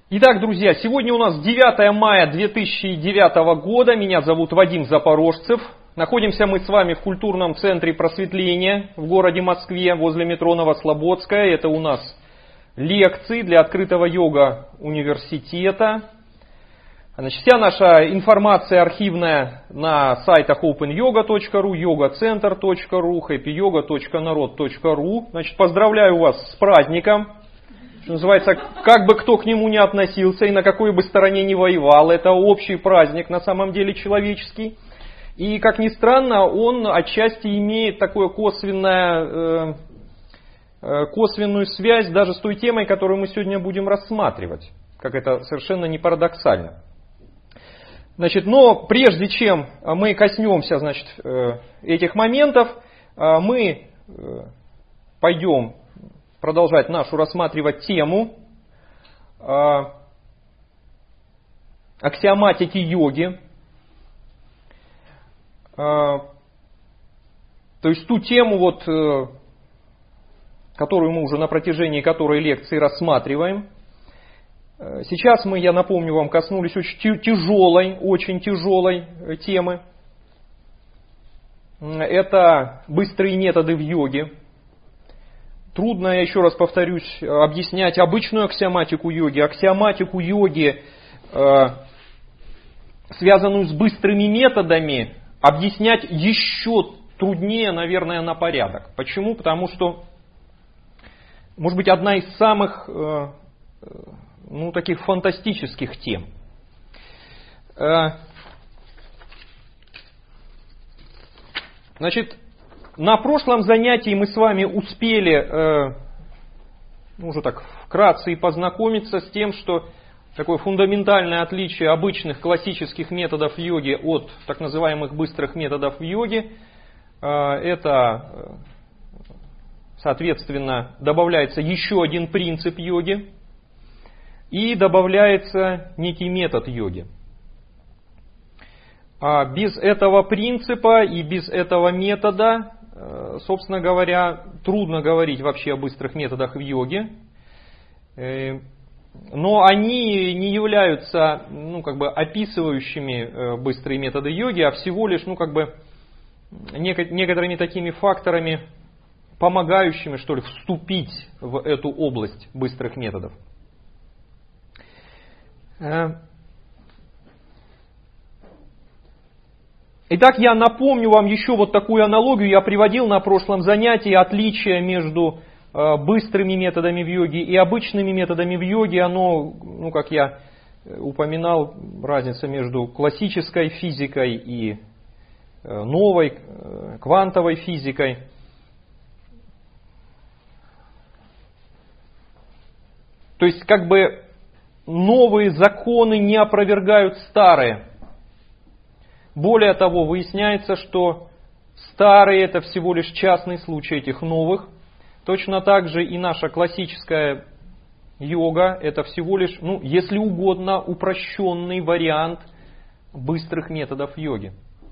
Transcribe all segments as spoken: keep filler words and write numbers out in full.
Итак, друзья, сегодня у нас девятое мая две тысячи девятого года. Меня зовут Вадим Запорожцев. Находимся мы с вами в культурном центре просветления в городе Москве, возле метро Новослободская. Это у нас лекции для открытого йога университета. Значит, вся наша информация архивная на сайтах опен йога точка ру, йога центр точка ру, хэппи йога точка народ точка ру. Значит, поздравляю вас с праздником. Что называется, как бы кто к нему ни относился и на какой бы стороне ни воевал, это общий праздник на самом деле человеческий. И, как ни странно, он отчасти имеет такую косвенную, э, косвенную связь даже с той темой, которую мы сегодня будем рассматривать. Как это совершенно не парадоксально. Значит, но прежде чем мы коснемся, значит, этих моментов, мы пойдем продолжать нашу рассматривать тему аксиоматики йоги. То есть ту тему, вот, которую мы уже на протяжении которой лекции рассматриваем. Сейчас мы, я напомню вам, коснулись очень тяжелой, очень тяжелой темы. Это быстрые методы в йоге. Трудно, я еще раз повторюсь, объяснять обычную аксиоматику йоги. Аксиоматику йоги, связанную с быстрыми методами, объяснять еще труднее, наверное, на порядок. Почему? Потому что, может быть, одна из самых, ну, таких фантастических тем. Значит, на прошлом занятии мы с вами успели, э, ну, уже так вкратце и познакомиться с тем, что такое фундаментальное отличие обычных классических методов йоги от так называемых быстрых методов в йоге, э, это, соответственно, добавляется еще один принцип йоги и добавляется некий метод йоги. А без этого принципа и без этого метода, собственно говоря, трудно говорить вообще о быстрых методах в йоге. Но они не являются, ну, как бы описывающими быстрые методы йоги, а всего лишь, ну, как бы некоторыми такими факторами, помогающими, что ли, вступить в эту область быстрых методов. Итак, я напомню вам еще вот такую аналогию. Я приводил на прошлом занятии отличие между быстрыми методами в йоге и обычными методами в йоге. Оно, ну, как я упоминал, разница между классической физикой и новой квантовой физикой. То есть, как бы новые законы не опровергают старые. Более того, выясняется, что старые — это всего лишь частный случай этих новых. Точно так же и наша классическая йога — это всего лишь, ну, если угодно, упрощенный вариант быстрых методов йоги.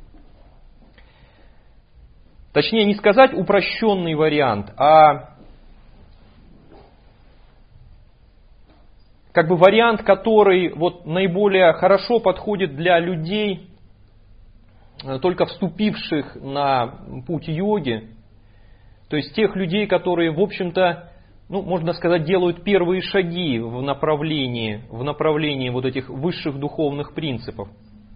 Точнее, не сказать упрощенный вариант, а как бы вариант, который вот наиболее хорошо подходит для людей, только вступивших на путь йоги, то есть тех людей, которые, в общем-то, ну, можно сказать, делают первые шаги в направлении, в направлении вот этих высших духовных принципов.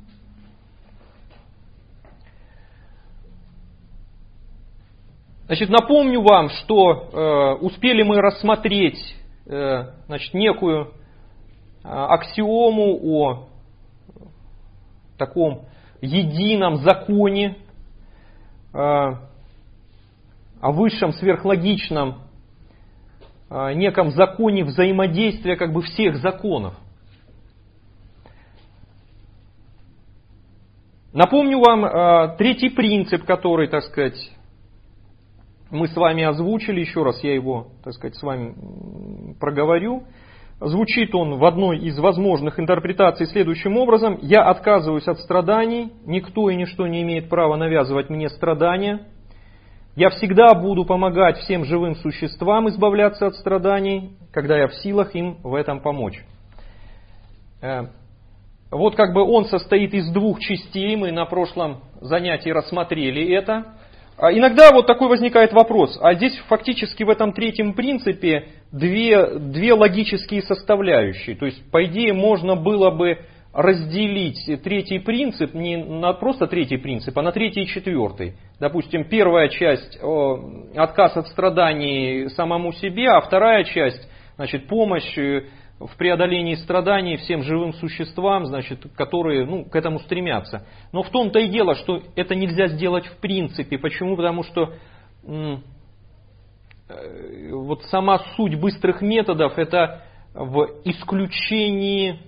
Значит, напомню вам, что э, успели мы рассмотреть э, значит, некую э, аксиому о таком едином законе, о высшем сверхлогичном, неком законе взаимодействия как бы всех законов. Напомню вам третий принцип, который, так сказать, мы с вами озвучили. Еще раз я его, так сказать, с вами проговорю. Звучит он в одной из возможных интерпретаций следующим образом. Я отказываюсь от страданий, никто и ничто не имеет права навязывать мне страдания. Я всегда буду помогать всем живым существам избавляться от страданий, когда я в силах им в этом помочь. Вот как бы он состоит из двух частей, мы на прошлом занятии рассмотрели это. А иногда вот такой возникает вопрос, а здесь фактически в этом третьем принципе две, две логические составляющие. То есть, по идее, можно было бы разделить третий принцип не на просто третий принцип, а на третий и четвертый. Допустим, первая часть – отказ от страданий самому себе, а вторая часть – значит, помощь в преодолении страданий всем живым существам, значит, которые ну, к этому стремятся. Но в том-то и дело, что это нельзя сделать в принципе. Почему? Потому что м- вот сама суть быстрых методов это в исключении,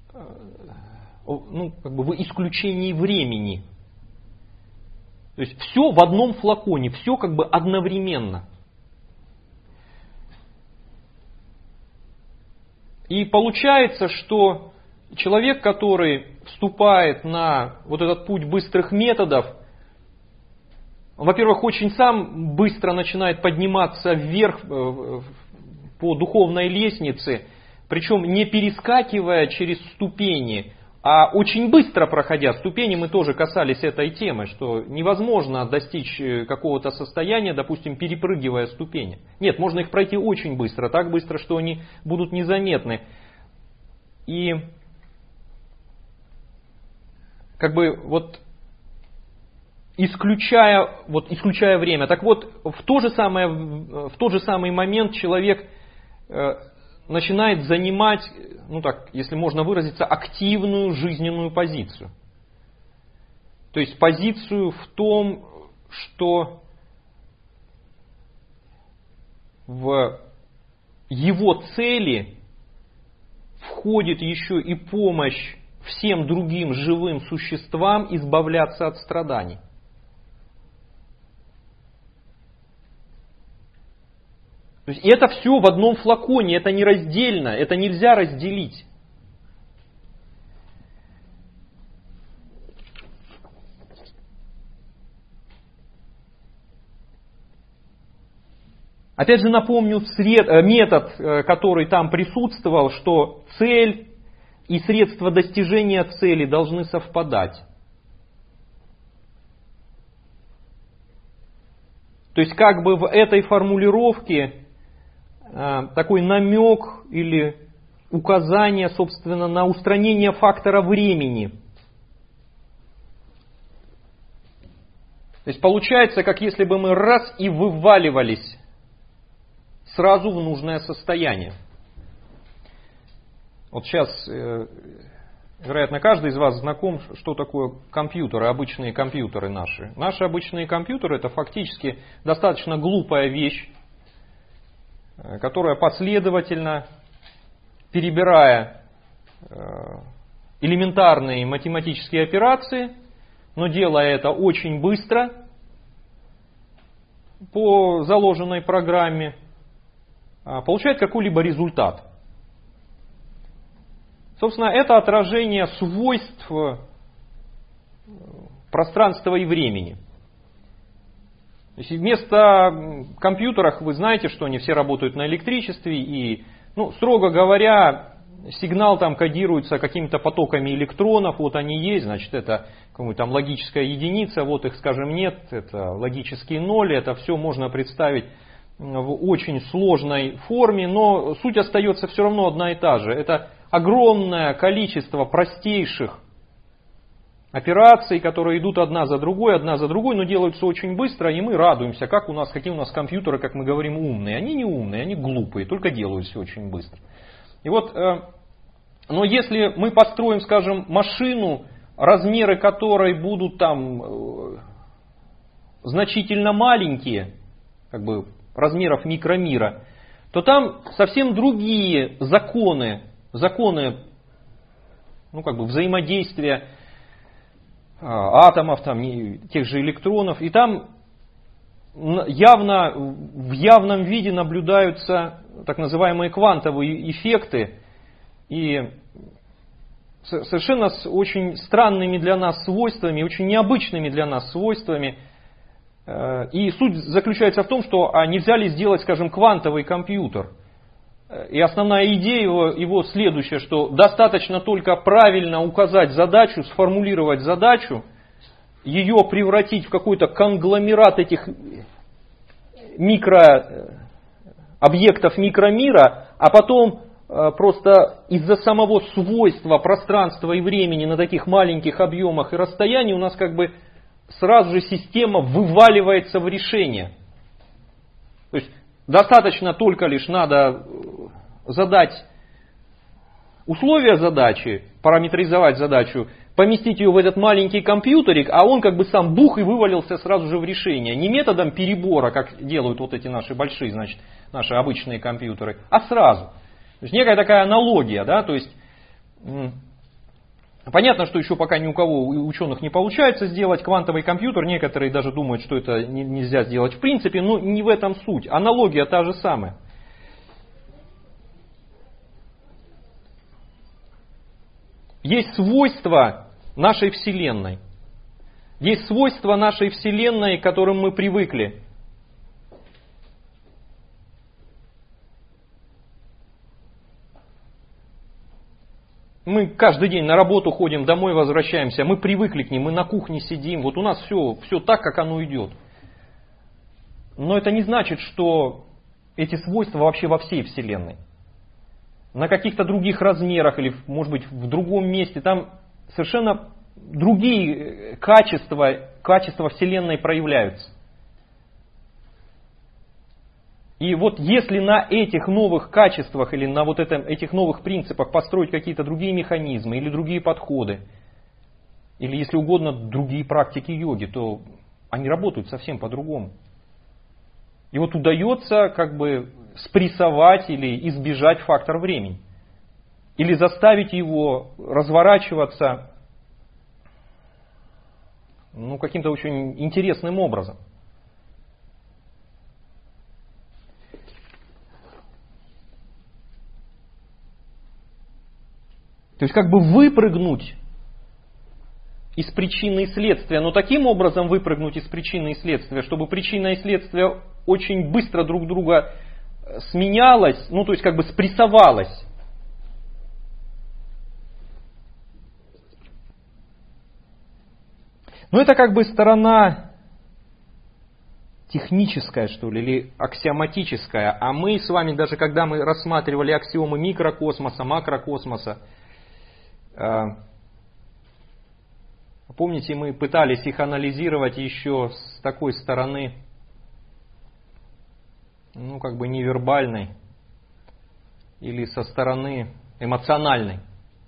ну, как бы в исключении времени. То есть все в одном флаконе, все как бы одновременно. И получается, что человек, который вступает на вот этот путь быстрых методов, во-первых, очень сам быстро начинает подниматься вверх по духовной лестнице, причем не перескакивая через ступени, а очень быстро проходя ступени. Мы тоже касались этой темы, что невозможно достичь какого-то состояния, допустим, перепрыгивая ступени. Нет, можно их пройти очень быстро, так быстро, что они будут незаметны. И как бы вот исключая, вот, исключая время, так вот в, то же самое, в тот же самый момент человек э, начинает занимать, ну так, если можно выразиться, активную жизненную позицию. То есть позицию в том, что в его цели входит еще и помощь всем другим живым существам избавляться от страданий. То есть это все в одном флаконе, это не раздельно, это нельзя разделить. Опять же напомню метод, который там присутствовал, что цель и средства достижения цели должны совпадать. То есть как бы в этой формулировке такой намек или указание, собственно, на устранение фактора времени. То есть получается, как если бы мы раз и вываливались сразу в нужное состояние. Вот сейчас, вероятно, каждый из вас знаком, что такое компьютеры, обычные компьютеры наши. Наши обычные компьютеры это фактически достаточно глупая вещь, которая последовательно, перебирая элементарные математические операции, но делая это очень быстро по заложенной программе, получает какой-либо результат. Собственно, это отражение свойств пространства и времени. То есть вместо компьютеров вы знаете, что они все работают на электричестве и, ну, строго говоря, сигнал там кодируется какими-то потоками электронов, вот они есть, значит это какая-то там логическая единица, вот их, скажем, нет, это логические ноли, это все можно представить в очень сложной форме, но суть остается все равно одна и та же. Это огромное количество простейших операций, которые идут одна за другой, одна за другой, но делаются очень быстро, и мы радуемся, как у нас, какие у нас компьютеры, как мы говорим, умные. Они не умные, они глупые, только делают все очень быстро. И вот, но если мы построим, скажем, машину, размеры которой будут там значительно маленькие, как бы размеров микромира, то там совсем другие законы, законы, ну как бы взаимодействия атомов, там, тех же электронов, и там явно, в явном виде наблюдаются так называемые квантовые эффекты, и совершенно с очень странными для нас свойствами, очень необычными для нас свойствами. И суть заключается в том, что а нельзя ли сделать, скажем, квантовый компьютер. И основная идея его, его следующая, что достаточно только правильно указать задачу, сформулировать задачу, ее превратить в какой-то конгломерат этих микро, объектов микромира, а потом просто из-за самого свойства пространства и времени на таких маленьких объемах и расстояниях у нас как бы сразу же система вываливается в решение. То есть достаточно только лишь надо задать условия задачи, параметризовать задачу, поместить ее в этот маленький компьютерик, а он как бы сам бух и вывалился сразу же в решение. Не методом перебора, как делают вот эти наши большие, значит, наши обычные компьютеры, а сразу. То есть некая такая аналогия, да, то есть понятно, что еще пока ни у кого, у ученых не получается сделать квантовый компьютер, некоторые даже думают, что это нельзя сделать в принципе, но не в этом суть, аналогия та же самая. Есть свойства нашей Вселенной, есть свойства нашей Вселенной, к которым мы привыкли. Мы каждый день на работу ходим, домой возвращаемся, мы привыкли к ним, мы на кухне сидим, вот у нас все, все так, как оно идет. Но это не значит, что эти свойства вообще во всей Вселенной. На каких-то других размерах или, может быть, в другом месте, там совершенно другие качества, качества Вселенной проявляются. И вот если на этих новых качествах или на вот этом, этих новых принципах построить какие-то другие механизмы или другие подходы, или если угодно другие практики йоги, то они работают совсем по-другому. И вот удается как бы спрессовать или избежать фактор времени. Или заставить его разворачиваться ну, каким-то очень интересным образом. То есть как бы выпрыгнуть из причины и следствия, но таким образом выпрыгнуть из причины и следствия, чтобы причина и следствие очень быстро друг друга сменялось, ну то есть как бы спрессовалось. Но это как бы сторона техническая, что ли, или аксиоматическая. А мы с вами, даже когда мы рассматривали аксиомы микрокосмоса, макрокосмоса, помните, мы пытались их анализировать еще с такой стороны, ну как бы невербальной, или со стороны эмоциональной.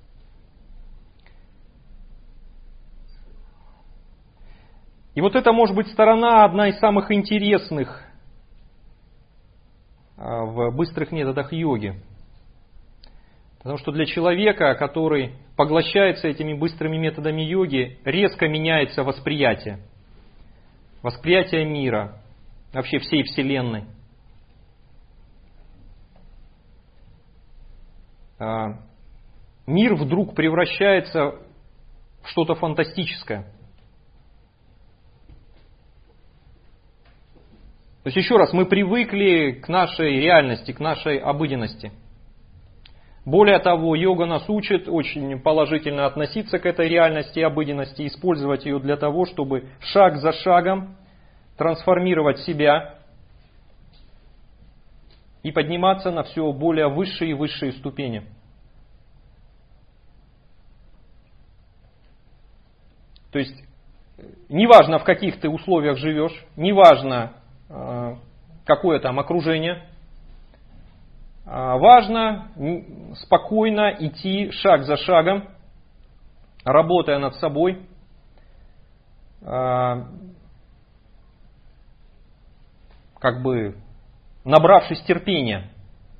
И вот это может быть сторона одна из самых интересных в быстрых методах йоги. Потому что для человека, который поглощается этими быстрыми методами йоги, резко меняется восприятие. Восприятие мира, вообще всей Вселенной. Мир вдруг превращается в что-то фантастическое. То есть еще раз, мы привыкли к нашей реальности, к нашей обыденности. Более того, йога нас учит очень положительно относиться к этой реальности и обыденности, использовать ее для того, чтобы шаг за шагом трансформировать себя и подниматься на все более высшие и высшие ступени. То есть, неважно, в каких ты условиях живешь, неважно, какое там окружение, важно спокойно идти шаг за шагом, работая над собой, как бы набравшись терпения,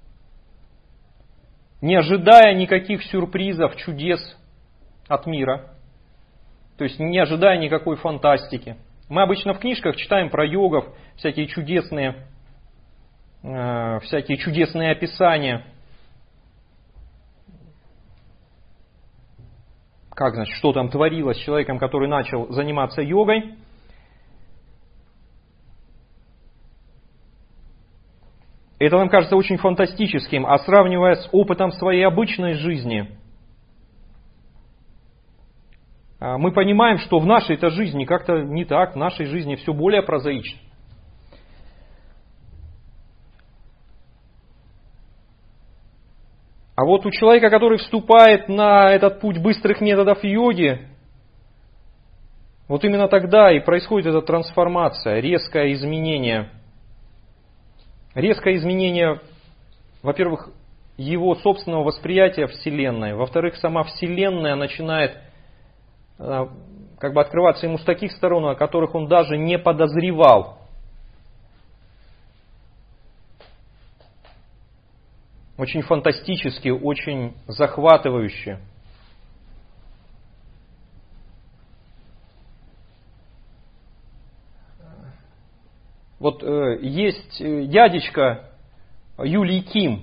не ожидая никаких сюрпризов, чудес от мира, то есть не ожидая никакой фантастики. Мы обычно в книжках читаем про йогов, всякие чудесные, э, всякие чудесные описания. Как, значит, что там творилось с человеком, который начал заниматься йогой. это нам кажется очень фантастическим, а сравнивая с опытом своей обычной жизни, мы понимаем, что в нашей-то жизни как-то не так, в нашей жизни все более прозаично. А вот у человека, который вступает на этот путь быстрых методов йоги, вот именно тогда и происходит эта трансформация, резкое изменение. Резкое изменение, во-первых, его собственного восприятия Вселенной, во-вторых, сама Вселенная начинает как бы открываться ему с таких сторон, о которых он даже не подозревал. Очень фантастически, очень захватывающе. Вот э, есть дядечка Юлий Ким.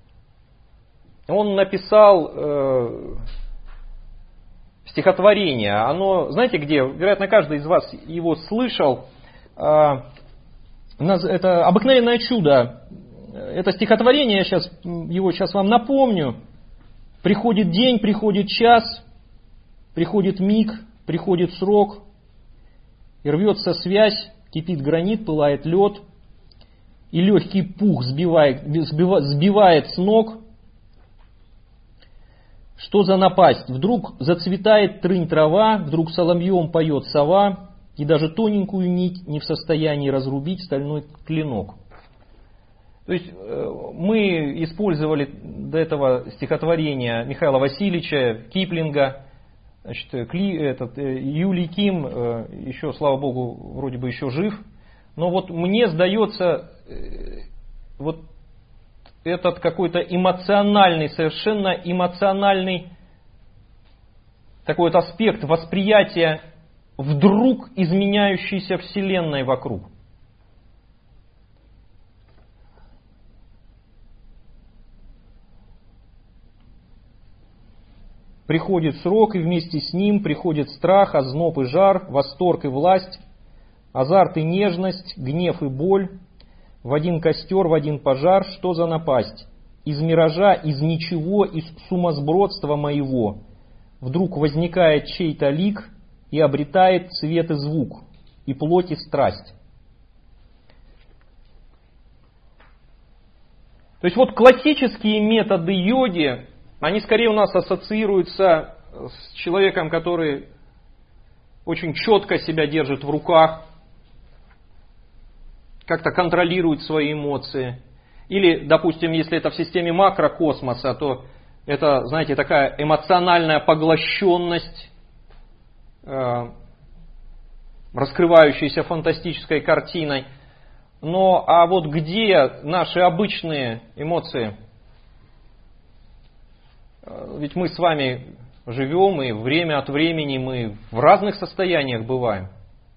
Он написал э, стихотворение. Оно, знаете где? Вероятно, каждый из вас его слышал. Э, это «Обыкновенное чудо». Это стихотворение, я сейчас, его сейчас вам напомню. Приходит день, приходит час, приходит миг, приходит срок, и рвется связь, кипит гранит, пылает лед, и легкий пух сбивает, сбивает, сбивает с ног. Что за напасть? Вдруг зацветает трынь трава, вдруг соловьем поет сова, и даже тоненькую нить не в состоянии разрубить стальной клинок. То есть мы использовали до этого стихотворения Михаила Васильевича, Киплинга, значит, Кли, этот, Юлий Ким, еще, слава богу, вроде бы еще жив. Но вот мне сдается, вот этот какой-то эмоциональный, совершенно эмоциональный такой вот аспект восприятия вдруг изменяющейся Вселенной вокруг. Приходит срок, и вместе с ним приходит страх, озноб и жар, восторг и власть, азарт и нежность, гнев и боль. В один костер, в один пожар, что за напасть? Из миража, из ничего, из сумасбродства моего вдруг возникает чей-то лик и обретает цвет и звук, и плоть и страсть. То есть вот классические методы йоги, они скорее у нас ассоциируются с человеком, который очень четко себя держит в руках, как-то контролирует свои эмоции. Или, допустим, если это в системе макрокосмоса, то это, знаете, такая эмоциональная поглощенность, э, раскрывающаяся фантастической картиной. Но а вот где наши обычные эмоции? Ведь мы с вами живем, и время от времени мы в разных состояниях бываем.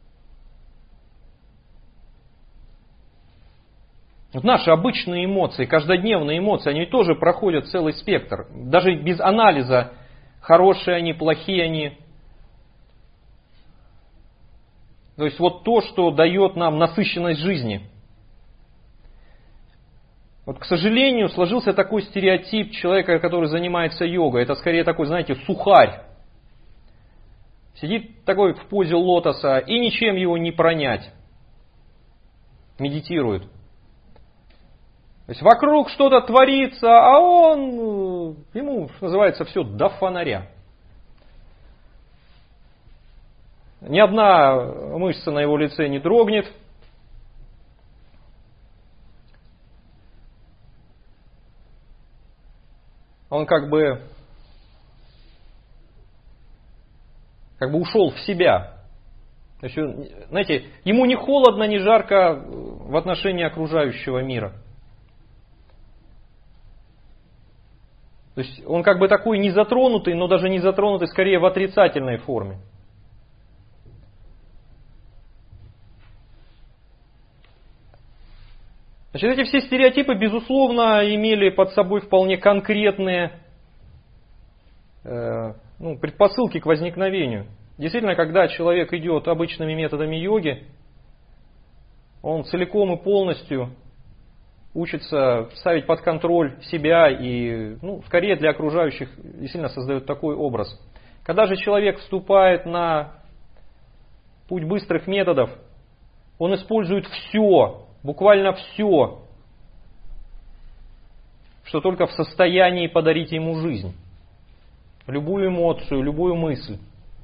Вот наши обычные эмоции, каждодневные эмоции, они тоже проходят целый спектр. Даже без анализа, хорошие они, плохие они. То есть вот то, что дает нам насыщенность жизни. Вот, к сожалению, сложился такой стереотип человека, который занимается йогой. Это скорее такой, знаете, сухарь. Сидит такой в позе лотоса, и ничем его не пронять. Медитирует. То есть вокруг что-то творится, а он, ему, что называется, все до фонаря. Ни одна мышца на его лице не дрогнет. Он как бы, как бы ушел в себя. То есть, знаете, ему не холодно, не жарко в отношении окружающего мира. То есть он как бы такой не затронутый, но даже не затронутый скорее в отрицательной форме. Значит, эти все стереотипы, безусловно, имели под собой вполне конкретные э, ну, предпосылки к возникновению. Действительно, когда человек идет обычными методами йоги, он целиком и полностью учится ставить под контроль себя и, ну, скорее для окружающих действительно создает такой образ. Когда же человек вступает на путь быстрых методов, он использует все, буквально все, что только в состоянии подарить ему жизнь. Любую эмоцию, любую мысль.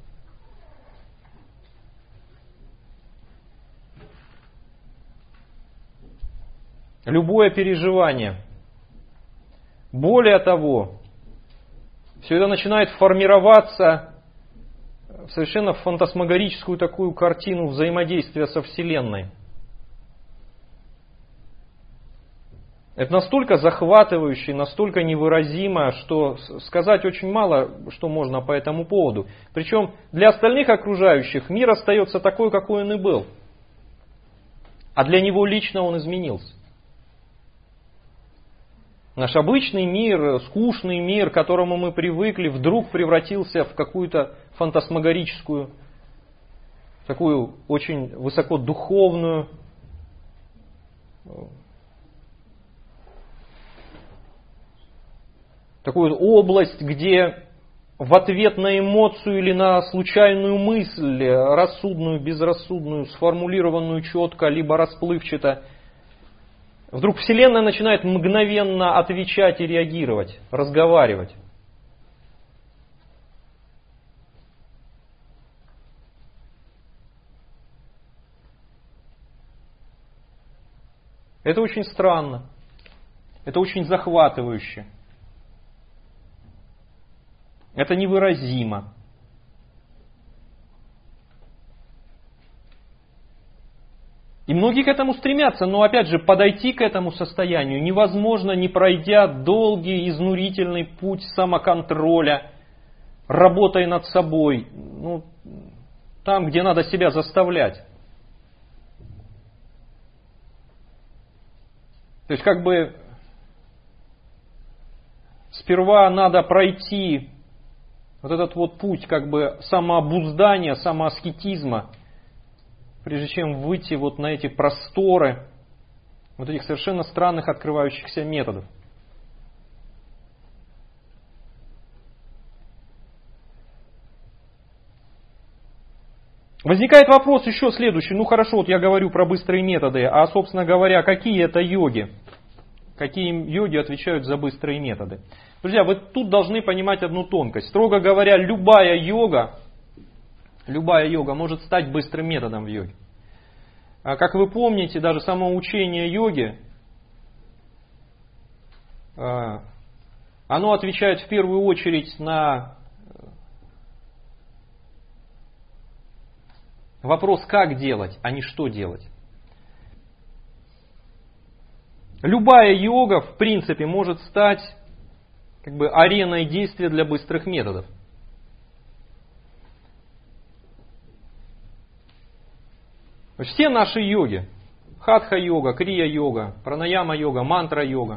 Любое переживание. Более того, все это начинает формироваться в совершенно фантасмагорическую такую картину взаимодействия со Вселенной. Это настолько захватывающе, настолько невыразимо, что сказать очень мало, что можно по этому поводу. Причем для остальных окружающих мир остается такой, какой он и был. А для него лично он изменился. Наш обычный мир, скучный мир, к которому мы привыкли, вдруг превратился в какую-то фантасмагорическую, такую очень высокодуховную, такую область, где в ответ на эмоцию или на случайную мысль, рассудную, безрассудную, сформулированную четко, либо расплывчато, вдруг Вселенная начинает мгновенно отвечать и реагировать, разговаривать. Это очень странно. Это очень захватывающе. Это невыразимо. И многие к этому стремятся, но опять же, подойти к этому состоянию невозможно, не пройдя долгий, изнурительный путь самоконтроля, работая над собой, ну, там, где надо себя заставлять. То есть, как бы, сперва надо пройти вот этот вот путь, как бы, самообуздания, самоаскетизма, прежде чем выйти вот на эти просторы вот этих совершенно странных открывающихся методов. Возникает вопрос еще следующий. Ну хорошо, вот я говорю про быстрые методы, а собственно говоря, какие это йоги? Какие йоги отвечают за быстрые методы? Друзья, вы тут должны понимать одну тонкость. Строго говоря, любая йога, любая йога может стать быстрым методом в йоге. А как вы помните, даже само учение йоги, оно отвечает в первую очередь на вопрос, как делать, а не что делать. Любая йога, в принципе, может стать как бы ареной действия для быстрых методов. Все наши йоги, хатха-йога, крия-йога, пранаяма-йога, мантра-йога,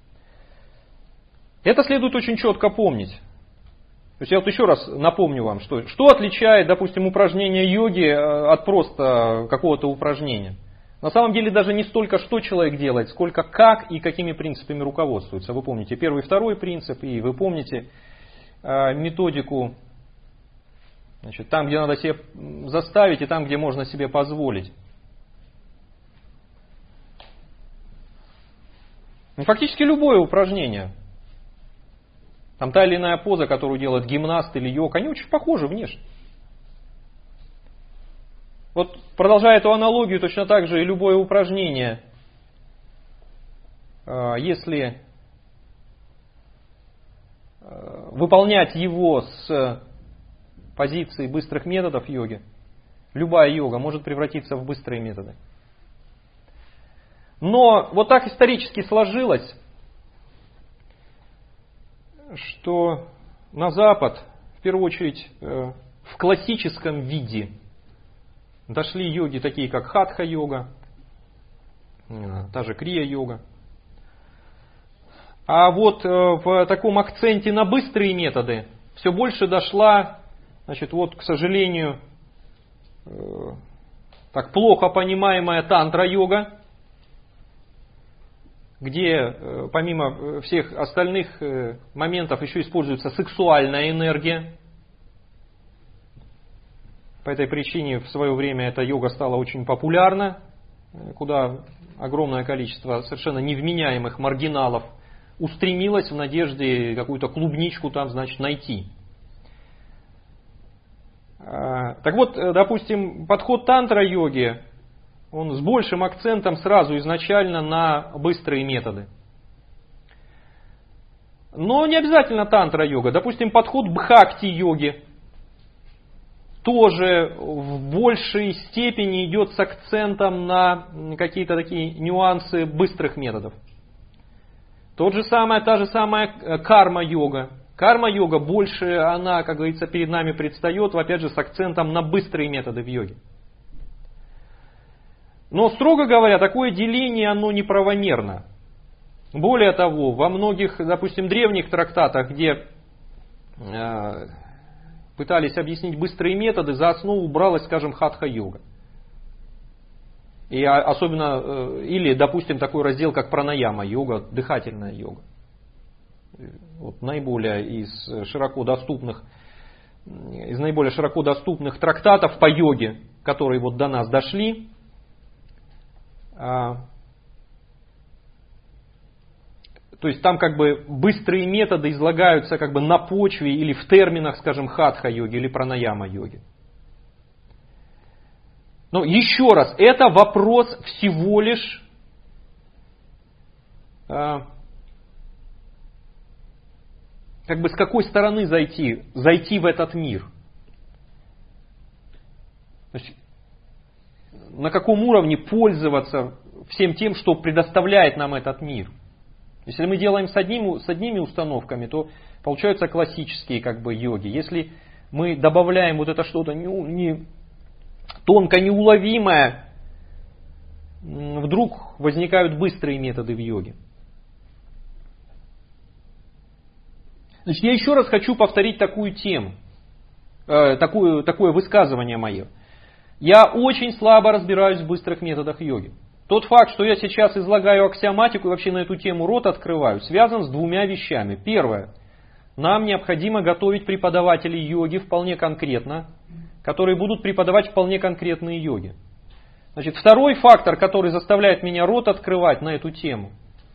это следует очень четко помнить. То есть я вот еще раз напомню вам, что, что отличает, допустим, упражнение йоги от просто какого-то упражнения. На самом деле даже не столько, что человек делает, сколько как и какими принципами руководствуется. Вы помните первый и второй принцип, и вы помните э, методику, значит, там, где надо себе заставить, и там, где можно себе позволить. Ну, фактически любое упражнение. Там та или иная поза, которую делает гимнаст или йог, они очень похожи внешне. Вот продолжая эту аналогию, точно так же и любое упражнение, если выполнять его с позиции быстрых методов йоги, любая йога может превратиться в быстрые методы. Но вот так исторически сложилось, что на Запад, в первую очередь в классическом виде, дошли йоги такие, как хатха-йога, та же крия-йога. А вот в таком акценте на быстрые методы все больше дошла, значит, вот, к сожалению, так плохо понимаемая тантра-йога, где помимо всех остальных моментов еще используется сексуальная энергия. По этой причине в свое время эта йога стала очень популярна, куда огромное количество совершенно невменяемых маргиналов устремилось в надежде какую-то клубничку там, значит, найти. Так вот, допустим, подход тантра-йоги, он с большим акцентом сразу изначально на быстрые методы. Но не обязательно тантра-йога. Допустим, подход бхакти-йоги тоже в большей степени идет с акцентом на какие-то такие нюансы быстрых методов. Тот же самое, та же самая карма-йога. Карма-йога больше, она, как говорится, перед нами предстает, опять же, с акцентом на быстрые методы в йоге. Но, строго говоря, такое деление, оно неправомерно. Более того, во многих, допустим, древних трактатах, где э, пытались объяснить быстрые методы, за основу бралась, скажем, хатха-йога. И особенно, э, или, допустим, такой раздел, как пранаяма-йога, дыхательная йога. Вот наиболее из широко доступных, из наиболее широко доступных трактатов по йоге, которые вот до нас дошли, то есть там как бы быстрые методы излагаются как бы на почве или в терминах, скажем, хатха-йоги или пранаяма-йоги. Но еще раз, это вопрос всего лишь как бы с какой стороны зайти, зайти в этот мир. Значит, на каком уровне пользоваться всем тем, что предоставляет нам этот мир. Если мы делаем с, одним, с одними установками, то получаются классические как бы йоги. Если мы добавляем вот это что-то не, не, тонко неуловимое, вдруг возникают быстрые методы в йоге. Значит, я еще раз хочу повторить такую тему, э, такую, такое высказывание мое. Я очень слабо разбираюсь в быстрых методах йоги. Тот факт, что я сейчас излагаю аксиоматику и вообще на эту тему рот открываю, связан с двумя вещами. Первое. Нам необходимо готовить преподавателей йоги вполне конкретно, которые будут преподавать вполне конкретные йоги. Значит, второй фактор, который заставляет меня рот открывать на эту тему,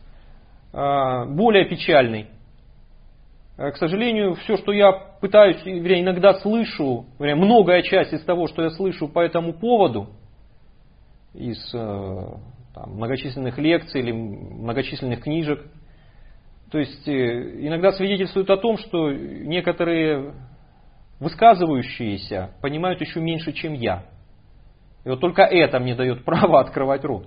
более печальный. К сожалению, все, что я пытаюсь, вернее, иногда слышу, вернее, многое часть из того, что я слышу по этому поводу, из там, многочисленных лекций или многочисленных книжек, то есть иногда свидетельствует о том, что некоторые высказывающиеся понимают еще меньше, чем я. И вот только это мне дает право открывать рот.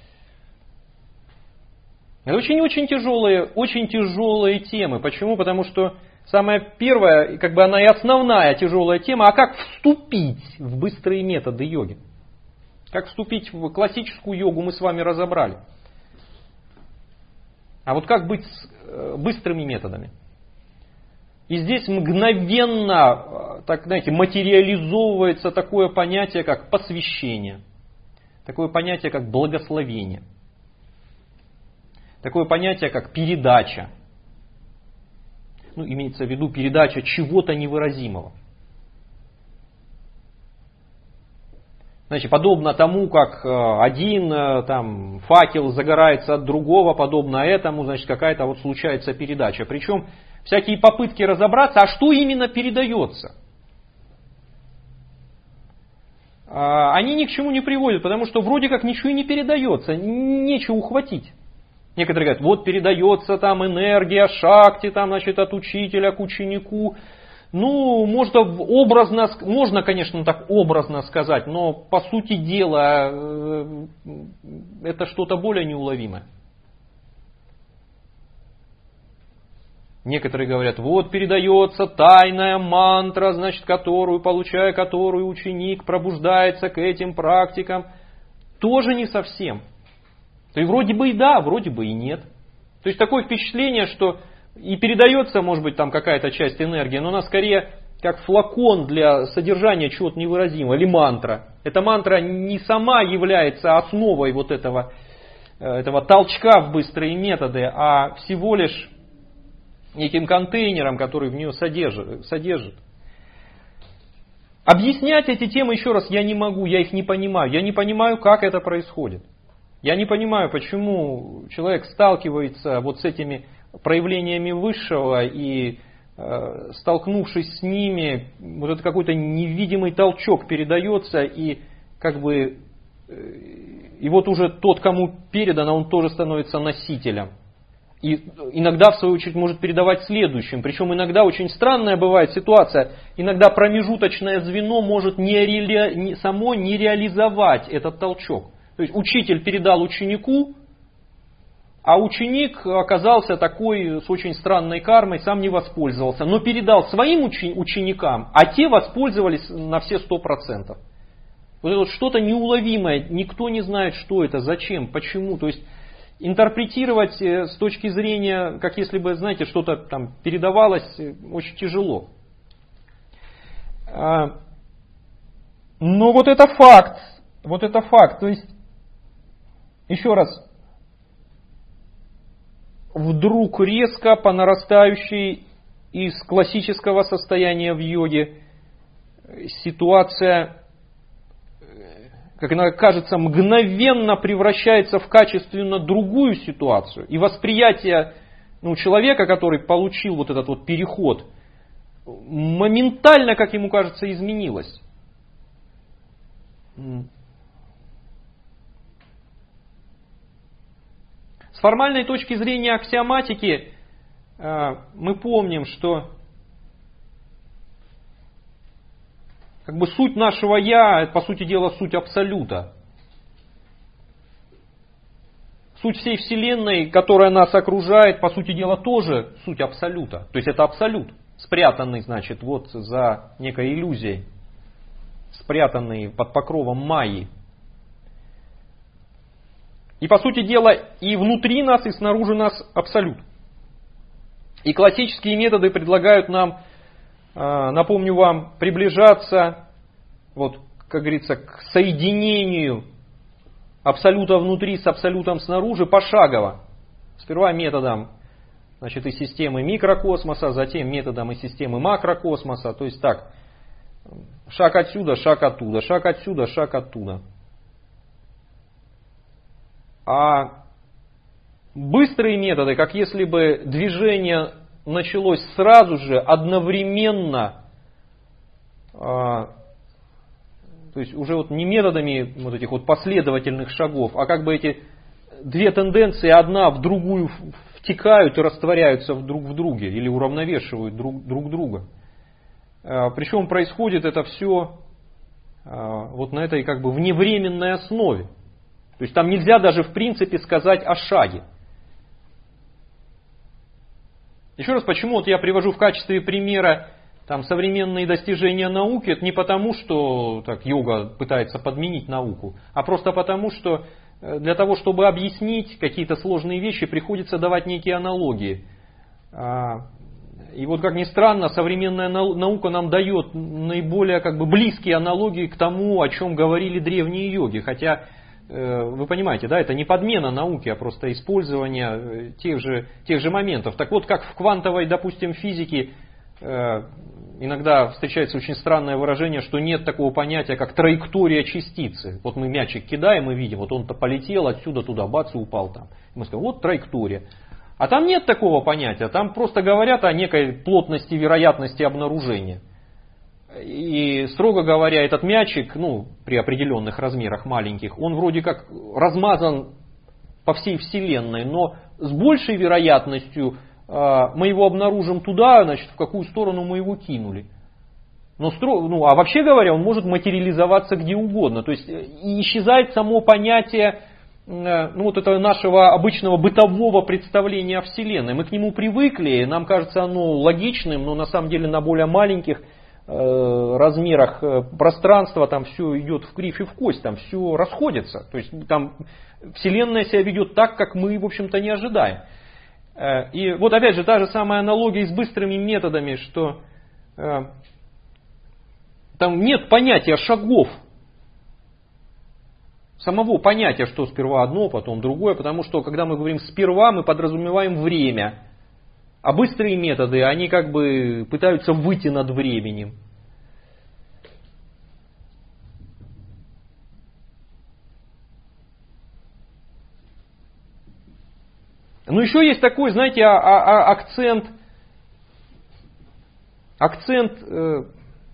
Это очень-очень тяжелые, очень тяжелые темы. Почему? Потому что самая первая, как бы она и основная тяжелая тема, а как вступить в быстрые методы йоги? Как вступить в классическую йогу мы с вами разобрали. А вот как быть с быстрыми методами? И здесь мгновенно, так знаете, материализовывается такое понятие, как посвящение. Такое понятие, как благословение. Такое понятие, как передача. Ну, имеется в виду передача чего-то невыразимого. Значит, подобно тому, как один там, факел загорается от другого, подобно этому, значит, какая-то вот случается передача. Причем всякие попытки разобраться, а что именно передается, они ни к чему не приводят, потому что вроде как ничего и не передается, нечего ухватить. Некоторые говорят, вот передается там энергия шакти, там, значит, от учителя к ученику. Ну, можно образно, можно, конечно, так образно сказать, но по сути дела это что-то более неуловимое. Некоторые говорят, вот передается тайная мантра, значит, которую, получая которую ученик пробуждается к этим практикам. Тоже не совсем. То есть вроде бы и да, вроде бы и нет. То есть такое впечатление, что и передается, может быть, там какая-то часть энергии, но она скорее как флакон для содержания чего-то невыразимого, или мантра. Эта мантра не сама является основой вот этого этого толчка в быстрые методы, а всего лишь неким контейнером, который в нее содержит. содержит. Объяснять эти темы еще раз я не могу, я их не понимаю. Я не понимаю, как это происходит. Я не понимаю, почему человек сталкивается вот с этими проявлениями высшего и, э, столкнувшись с ними, вот это какой-то невидимый толчок передается, и как бы э, и вот уже тот, кому передано, он тоже становится носителем. И иногда, в свою очередь, может передавать следующим. Причем иногда очень странная бывает ситуация. Иногда промежуточное звено может не реали... не, само не реализовать этот толчок. То есть учитель передал ученику, а ученик оказался такой с очень странной кармой, сам не воспользовался. Но передал своим учи... ученикам, а те воспользовались на все сто процентов. Вот это вот что-то неуловимое. Никто не знает, что это, зачем, почему. То есть интерпретировать с точки зрения, как если бы, знаете, что-то там передавалось, очень тяжело. Но вот это факт. Вот это факт. То есть, еще раз, вдруг резко по нарастающей из классического состояния в йоге ситуация, как она кажется, мгновенно превращается в качественно другую ситуацию. И восприятие ну, человека, который получил вот этот вот переход, моментально, как ему кажется, изменилось. С формальной точки зрения аксиоматики мы помним, что как бы суть нашего «я» это, по сути дела, суть Абсолюта. Суть всей Вселенной, которая нас окружает, по сути дела, тоже суть Абсолюта. То есть это Абсолют, спрятанный, значит, вот за некой иллюзией, спрятанный под покровом Майи. И, по сути дела, и внутри нас, и снаружи нас Абсолют. И классические методы предлагают нам, напомню вам, приближаться, вот, как говорится, к соединению Абсолюта внутри с Абсолютом снаружи пошагово. Сперва методом, значит, из системы микрокосмоса, затем методом из системы макрокосмоса. То есть так, шаг отсюда, шаг оттуда, шаг отсюда, шаг оттуда. А быстрые методы, как если бы движение началось сразу же, одновременно, а, то есть уже вот не методами вот этих вот последовательных шагов, а как бы эти две тенденции одна в другую втекают и растворяются друг в друге или уравновешивают друг, друг друга. А, причем происходит это все а, вот на этой как бы вневременной основе. То есть там нельзя даже в принципе сказать о шаге. Еще раз, почему вот я привожу в качестве примера там, современные достижения науки, это не потому, что так, йога пытается подменить науку, а просто потому, что для того, чтобы объяснить какие-то сложные вещи, приходится давать некие аналогии. И вот как ни странно, современная наука нам дает наиболее как бы, близкие аналогии к тому, о чем говорили древние йоги. Хотя, вы понимаете, да, это не подмена науки, а просто использование тех же, тех же моментов. Так вот, как в квантовой, допустим, физике иногда встречается очень странное выражение, что нет такого понятия, как траектория частицы. Вот мы мячик кидаем и видим, вот он-то полетел отсюда туда, бац, и упал там. Мы скажем, вот траектория. А там нет такого понятия, там просто говорят о некой плотности вероятности обнаружения. И, строго говоря, этот мячик, ну, при определенных размерах маленьких, он вроде как размазан по всей Вселенной, но с большей вероятностью э, мы его обнаружим туда, значит, в какую сторону мы его кинули. Но, ну, а вообще говоря, он может материализоваться где угодно. То есть и исчезает само понятие э, ну, вот этого нашего обычного бытового представления о Вселенной. Мы к нему привыкли, нам кажется оно логичным, но на самом деле на более маленьких размерах пространства там все идет в кривь и в кость, там все расходится. То есть там Вселенная себя ведет так, как мы, в общем-то, не ожидаем. И вот опять же та же самая аналогия с быстрыми методами, что там нет понятия шагов. самого понятия, что сперва одно, потом другое, потому что, когда мы говорим «сперва», мы подразумеваем время. А быстрые методы, они как бы пытаются выйти над временем. Но еще есть такой, знаете, а, а, акцент, акцент, э,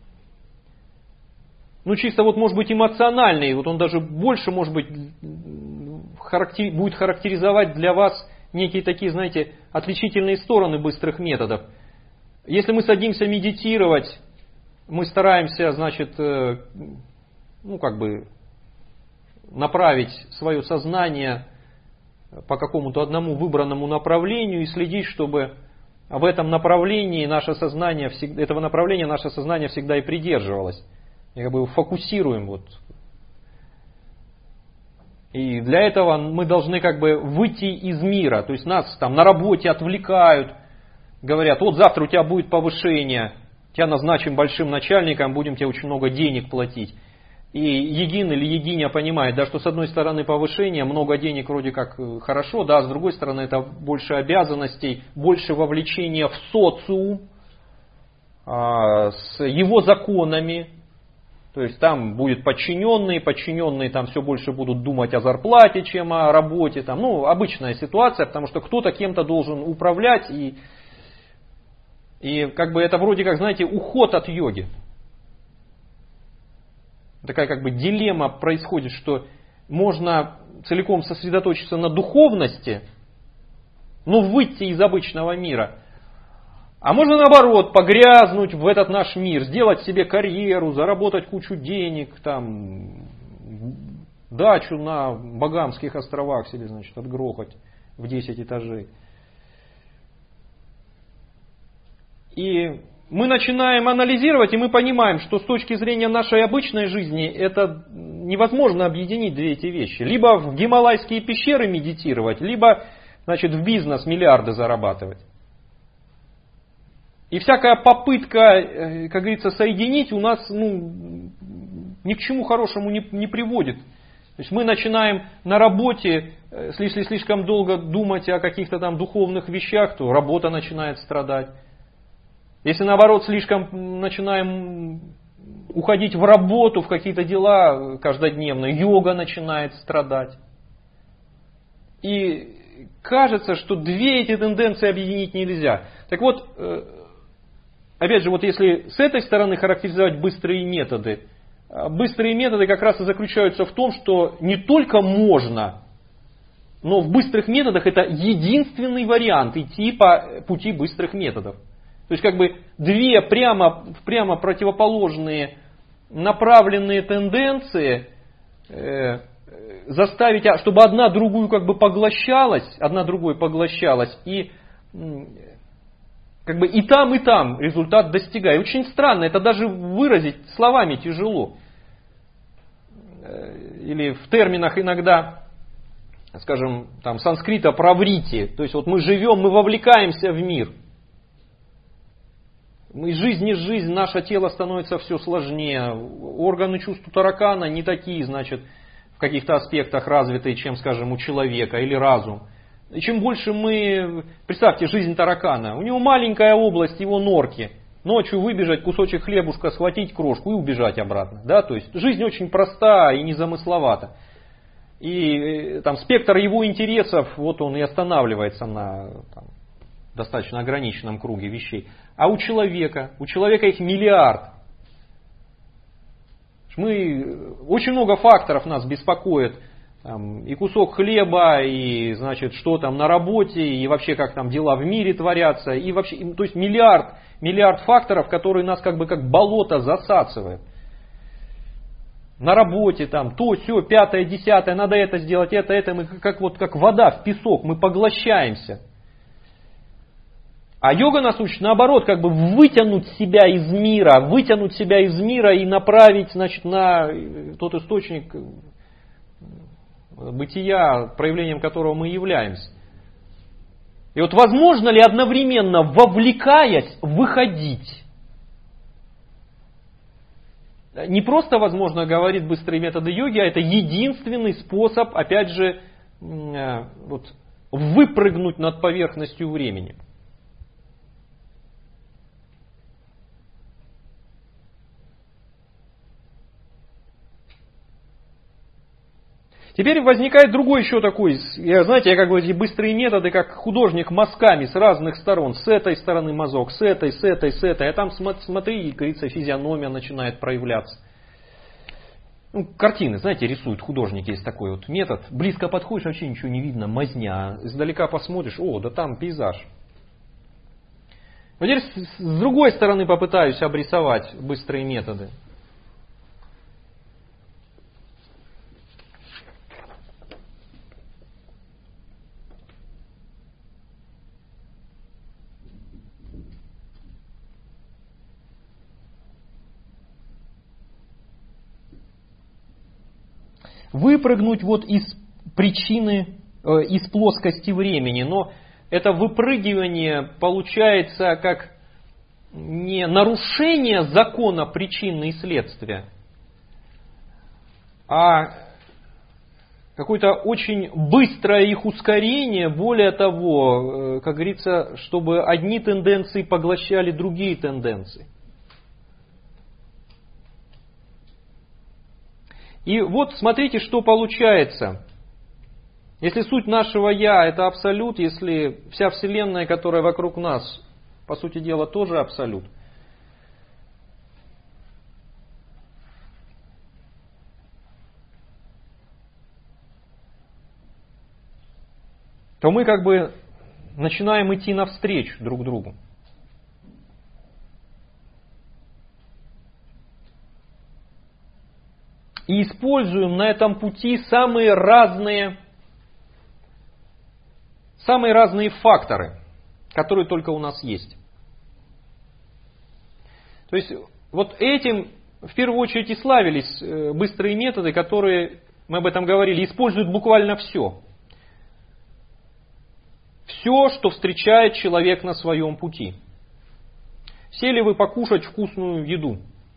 ну чисто вот может быть эмоциональный, вот он даже больше может быть характер, будет характеризовать для вас некие такие, знаете, отличительные стороны быстрых методов. Если мы садимся медитировать, мы стараемся, значит, э, ну как бы направить свое сознание по какому-то одному выбранному направлению и следить, чтобы в этом направлении наше сознание, этого направления наше сознание всегда и придерживалось. И как бы фокусируем. Вот. И для этого мы должны как бы выйти из мира. То есть нас там на работе отвлекают, говорят, вот завтра у тебя будет повышение, тебя назначим большим начальником, будем тебе очень много денег платить. И Егин или Егиня понимает, да, что с одной стороны повышение, много денег вроде как хорошо, да, а с другой стороны это больше обязанностей, больше вовлечения в социум, а, с его законами. То есть там будет подчиненные, подчиненные там все больше будут думать о зарплате, чем о работе. Там, ну, обычная ситуация, потому что кто-то кем-то должен управлять. И, и как бы это вроде как, знаете, уход от йоги. Такая как бы дилемма происходит, что можно целиком сосредоточиться на духовности, но выйти из обычного мира. А можно наоборот погрязнуть в этот наш мир, сделать себе карьеру, заработать кучу денег, там, дачу на Багамских островах себе, значит, отгрохать в десять этажей. И мы начинаем анализировать, и мы понимаем, что с точки зрения нашей обычной жизни это невозможно объединить две эти вещи. Либо в гималайские пещеры медитировать, либо, значит, в бизнес миллиарды зарабатывать. И всякая попытка, как говорится, соединить у нас ну, ни к чему хорошему не, не приводит. То есть мы начинаем на работе, если слишком долго думать о каких-то там духовных вещах, то работа начинает страдать. Если наоборот слишком начинаем уходить в работу, в какие-то дела каждодневные, йога начинает страдать. И кажется, что две эти тенденции объединить нельзя. Так вот, опять же, вот если с этой стороны характеризовать быстрые методы, быстрые методы как раз и заключаются в том, что не только можно, но в быстрых методах это единственный вариант идти по пути быстрых методов. То есть как бы две прямо, прямо противоположные направленные тенденции э, заставить, чтобы одна другую как бы поглощалась, одна другой поглощалась, и э, как бы и там, и там результат достигает. Очень странно, это даже выразить словами тяжело. Или в терминах иногда, скажем, там санскрита праврити, то есть вот мы живем, мы вовлекаемся в мир. Из жизни в жизнь наше тело становится все сложнее. Органы чувств у таракана не такие, значит, в каких-то аспектах развитые, чем, скажем, у человека или разум. И чем больше мы... Представьте, жизнь таракана. У него маленькая область его норки. Ночью выбежать, кусочек хлебушка, схватить крошку и убежать обратно. Да? То есть жизнь очень проста и незамысловата. И там, спектр его интересов, вот он и останавливается на... Там, достаточно ограниченном круге вещей. А у человека, у человека их миллиард. Мы, очень много факторов нас беспокоит. Там, и кусок хлеба, и значит, что там на работе, и вообще как там дела в мире творятся. И вообще, то есть миллиард, миллиард факторов, которые нас как бы как болото засасывают. На работе там то, сё, пятое, десятое, надо это сделать, это, это. Мы как, вот, как вода в песок, мы поглощаемся. А йога нас учит наоборот, как бы вытянуть себя из мира, вытянуть себя из мира и направить, значит, на тот источник бытия, проявлением которого мы являемся. И вот возможно ли одновременно, вовлекаясь, выходить? не просто возможно, говорит быстрые методы йоги, а это единственный способ, опять же, вот, выпрыгнуть над поверхностью времени. Теперь возникает другой еще такой, я, знаете, я как бы эти быстрые методы, как художник мазками с разных сторон, с этой стороны мазок, с этой, с этой, с этой, а там смотри, говорится, физиономия начинает проявляться. Ну, картины, знаете, рисуют художники, есть такой вот метод. Близко подходишь, вообще ничего не видно, мазня. Издалека посмотришь, о, да там пейзаж. Вот теперь с другой стороны попытаюсь обрисовать быстрые методы. Выпрыгнуть вот из причины, э, из плоскости времени, но это выпрыгивание получается как не нарушение закона причины и следствия, а какое-то очень быстрое их ускорение, более того, э, как говорится, чтобы одни тенденции поглощали другие тенденции. И вот смотрите, что получается. Если суть нашего «я» это абсолют, если вся Вселенная, которая вокруг нас, по сути дела, тоже абсолют, то мы как бы начинаем идти навстречу друг другу. И используем на этом пути самые разные, самые разные факторы, которые только у нас есть. То есть вот этим в первую очередь и славились быстрые методы, которые, мы об этом говорили, используют буквально все. Все, что встречает человек на своем пути. Сели вы покушать вкусную еду.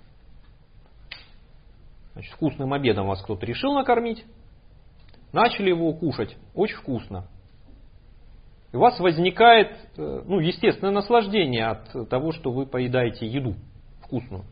Значит, вкусным обедом вас кто-то решил накормить. Начали его кушать. Очень вкусно. И у вас возникает, ну, естественное наслаждение от того, что вы поедаете еду вкусную.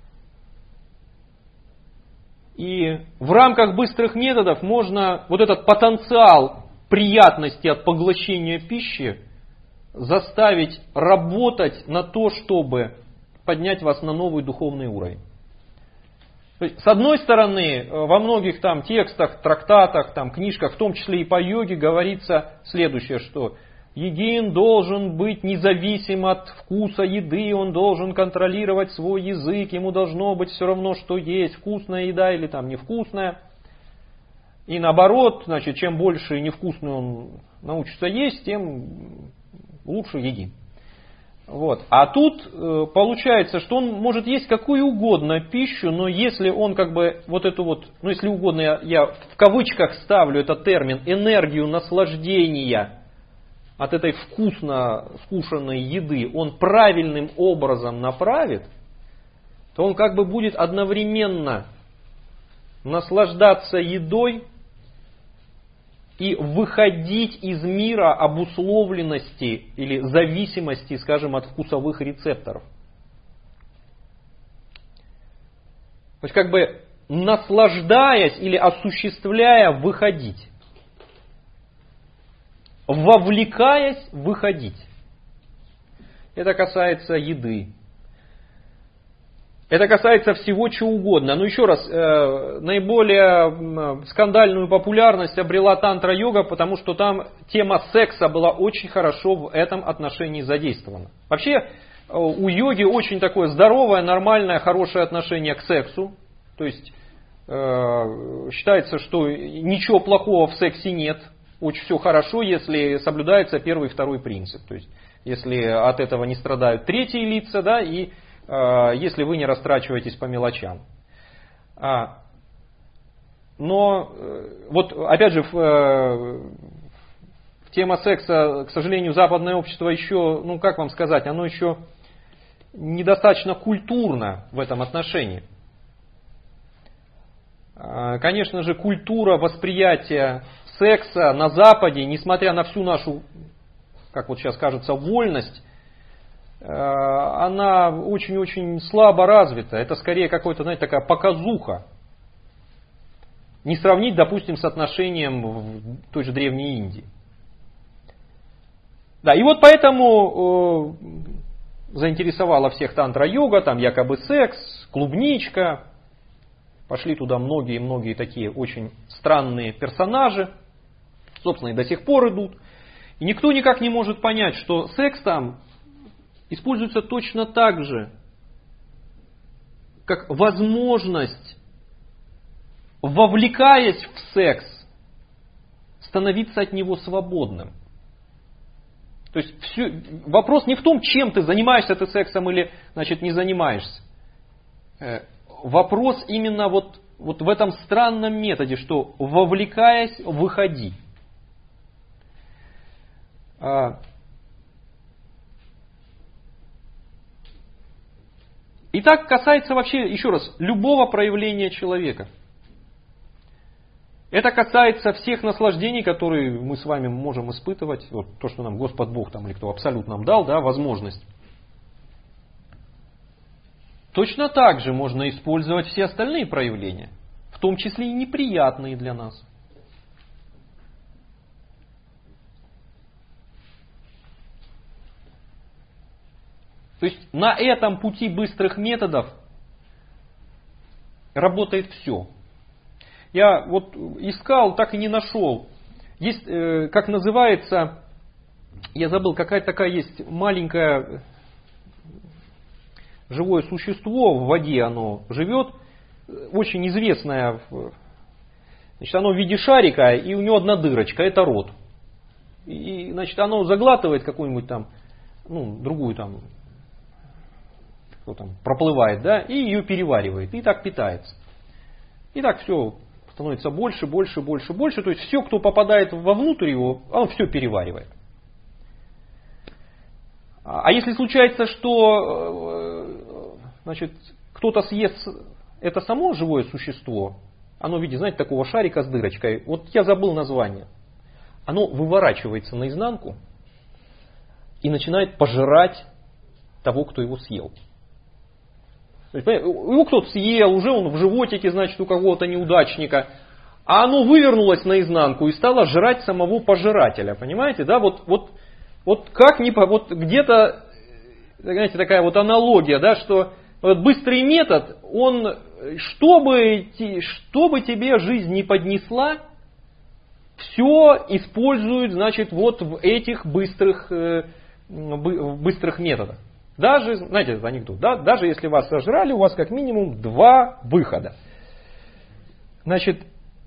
И в рамках быстрых методов можно вот этот потенциал приятности от поглощения пищи заставить работать на то, чтобы поднять вас на новый духовный уровень. То есть, с одной стороны, во многих там текстах, трактатах, там, книжках, в том числе и по йоге, говорится следующее, что един должен быть независим от вкуса еды, он должен контролировать свой язык, ему должно быть все равно, что есть, вкусная еда или там невкусная. И наоборот, значит, чем больше невкусную он научится есть, тем лучше един. Вот. А тут э, получается, что он может есть какую угодно пищу, но если он как бы вот эту вот, ну если угодно, я, я в кавычках ставлю этот термин, энергию наслаждения от этой вкусно скушенной еды, он правильным образом направит, то он как бы будет одновременно наслаждаться едой и выходить из мира обусловленности или зависимости, скажем, от вкусовых рецепторов. То есть как бы наслаждаясь или осуществляя, выходить. Вовлекаясь, выходить. Это касается еды. Это касается всего чего угодно. Но еще раз, э, наиболее скандальную популярность обрела тантра-йога, потому что там тема секса была очень хорошо в этом отношении задействована. Вообще э, у йоги очень такое здоровое, нормальное, хорошее отношение к сексу. То есть э, считается, что ничего плохого в сексе нет. Очень все хорошо, если соблюдается первый и второй принцип. То есть если от этого не страдают третьи лица, да, и если вы не растрачиваетесь по мелочам. Но вот опять же в, тема секса, к сожалению, западное общество еще, ну как вам сказать, оно еще недостаточно культурно в этом отношении. Конечно же, культура восприятия секса на Западе, несмотря на всю нашу, как вот сейчас кажется, вольность, она очень-очень слабо развита. Это скорее какая-то, знаете, такая показуха. Не сравнить, допустим, с отношением в той же Древней Индии. Да, и вот поэтому э, заинтересовала всех тантра-йога, там якобы секс, клубничка. Пошли туда многие-многие такие очень странные персонажи. Собственно, и до сих пор идут. И никто никак не может понять, что секс там используется точно так же, как возможность, вовлекаясь в секс, становиться от него свободным. То есть все, вопрос не в том, чем ты занимаешься ты сексом или значит, не занимаешься. Вопрос именно вот, вот в этом странном методе, что вовлекаясь, выходи. И так касается вообще, еще раз, любого проявления человека. Это касается всех наслаждений, которые мы с вами можем испытывать. Вот то, что нам Господь Бог там, или кто абсолют нам дал, да, возможность. Точно так же можно использовать все остальные проявления, в том числе и неприятные для нас. То есть на этом пути быстрых методов работает все. Я вот искал, так и не нашел. Есть, э, как называется, я забыл, какая-то такая есть маленькая живое существо, в воде оно живет, очень известное. Значит, оно в виде шарика, и у него одна дырочка, это рот. И, значит, оно заглатывает какую-нибудь там, ну, другую там, кто там, проплывает, да, и ее переваривает, и так питается. И так все становится больше, больше, больше, больше. То есть все, кто попадает вовнутрь его, он все переваривает. А если случается, что значит, кто-то съест это само живое существо, оно в виде, знаете, такого шарика с дырочкой, вот я забыл название, оно выворачивается наизнанку и начинает пожирать того, кто его съел. То есть, его кто-то съел, уже он в животике, значит, у кого-то неудачника, а оно вывернулось наизнанку и стало жрать самого пожирателя. Понимаете, да? Вот, вот, вот как не по, вот где-то, знаете, такая вот аналогия, да, что вот быстрый метод, он, чтобы, чтобы тебе жизнь не поднесла, все использует, значит, вот в этих быстрых, быстрых методах. Даже, знаете, это анекдот, да? Даже если вас сожрали, у вас как минимум два выхода. Значит,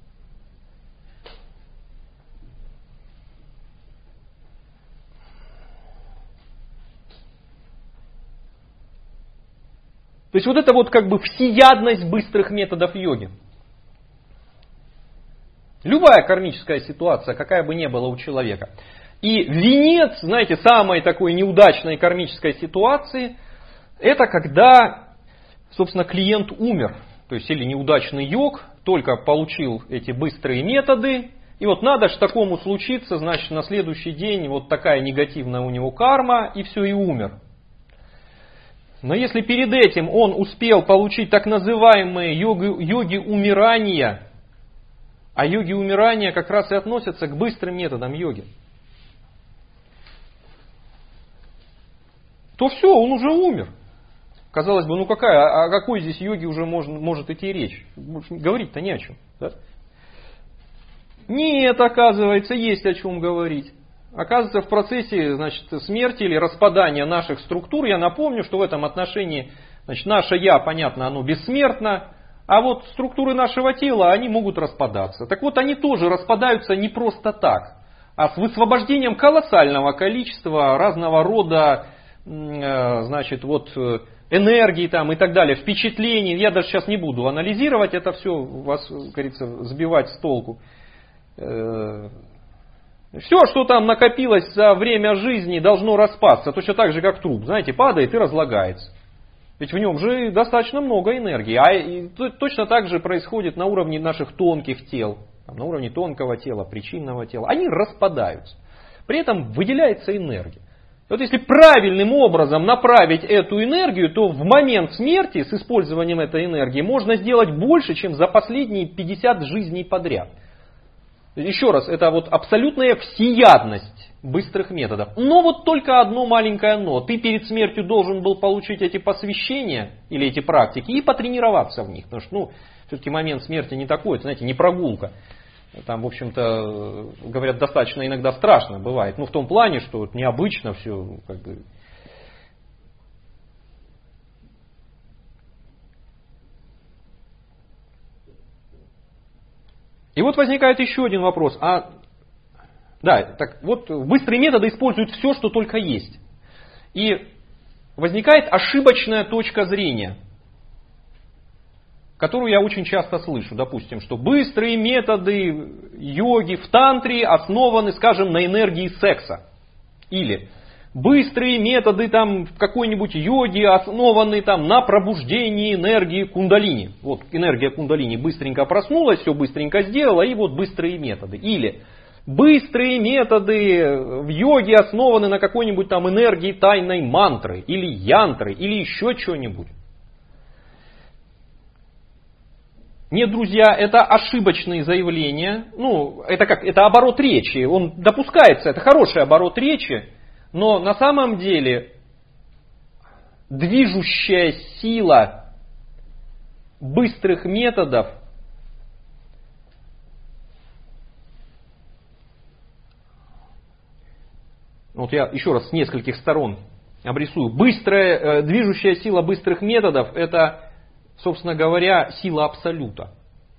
то есть вот это вот как бы всеядность быстрых методов йоги. Любая кармическая ситуация, какая бы ни была у человека. И венец, знаете, самой такой неудачной кармической ситуации, это когда, собственно, клиент умер. То есть или неудачный йог, только получил эти быстрые методы. И вот надо же такому случиться, значит, на следующий день вот такая негативная у него карма, и все, и умер. Но если перед этим он успел получить так называемые йоги, йоги умирания, а йоги умирания как раз и относятся к быстрым методам йоги, то все, он уже умер. Казалось бы, ну какая, о какой здесь йоге уже может, может идти речь? Говорить-то не о чем. Да? Нет, оказывается, есть о чем говорить. Оказывается, в процессе, значит, смерти или распадания наших структур, я напомню, что в этом отношении, значит, наше «я», понятно, оно бессмертно, а вот структуры нашего тела, они могут распадаться. Так вот, они тоже распадаются не просто так, а с высвобождением колоссального количества разного рода, значит, вот энергии там и так далее, впечатлений. Я даже сейчас не буду анализировать это все, вас, как говорится, сбивать с толку. Все, что там накопилось за время жизни, должно распасться, точно так же, как труп, знаете, падает и разлагается. Ведь в нем же достаточно много энергии. А и точно так же происходит на уровне наших тонких тел, на уровне тонкого тела, причинного тела. Они распадаются. При этом выделяется энергия. Вот если правильным образом направить эту энергию, то в момент смерти с использованием этой энергии можно сделать больше, чем за последние пятьдесят жизней подряд. Еще раз, это вот абсолютная всеядность быстрых методов. Но вот только одно маленькое но. Ты перед смертью должен был получить эти посвящения или эти практики и потренироваться в них. Потому что, ну, все-таки момент смерти не такой, это, знаете, не прогулка. Там, в общем-то, говорят, достаточно иногда страшно бывает. Ну, в том плане, что вот необычно все, как бы. И вот возникает еще один вопрос. А, да, так вот, быстрые методы используют все, что только есть. И возникает ошибочная точка зрения, которую я очень часто слышу. Допустим, что быстрые методы йоги в тантре основаны, скажем, на энергии секса. Или быстрые методы там, в какой-нибудь йоге основаны там, на пробуждении энергии кундалини. Вот энергия кундалини быстренько проснулась, все быстренько сделала, и вот быстрые методы. Или быстрые методы в йоге основаны на какой-нибудь там энергии тайной мантры, или янтры, или еще чего-нибудь. Нет, друзья, это ошибочные заявления. Ну, это как, это оборот речи. Он допускается, это хороший оборот речи. Но на самом деле движущая сила быстрых методов вот я еще раз с нескольких сторон обрисую. Быстрая, движущая сила быстрых методов — это, собственно говоря, сила абсолюта.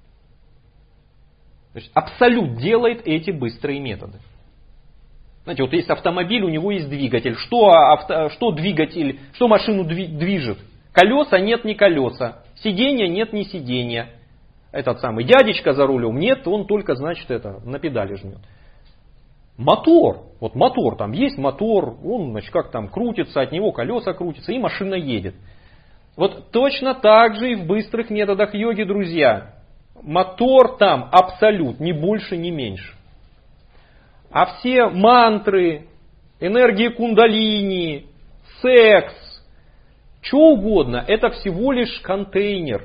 То есть абсолют делает эти быстрые методы. Знаете, вот есть автомобиль, у него есть двигатель. Что, авто, что двигатель, что машину движет? Колеса нет, не колеса. Сиденья нет, не сиденья. Этот самый дядечка за рулем нет, он только, значит, это, на педали жмет. Мотор, вот мотор, там есть мотор, он, значит, как там крутится, от него колеса крутятся, и машина едет. Вот точно так же и в быстрых методах йоги, друзья. Мотор там абсолют, ни больше, ни меньше. А все мантры, энергии кундалини, секс, что угодно, это всего лишь контейнер,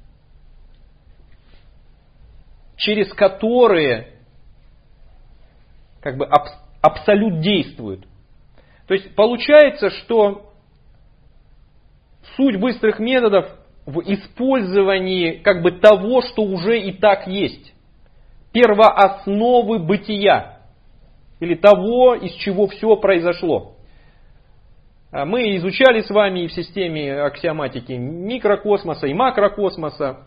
через которые как бы аб- абсолют действует. То есть получается, что суть быстрых методов в использовании как бы того, что уже и так есть. Первоосновы бытия. Или того, из чего все произошло. Мы изучали с вами и в системе аксиоматики микрокосмоса и макрокосмоса.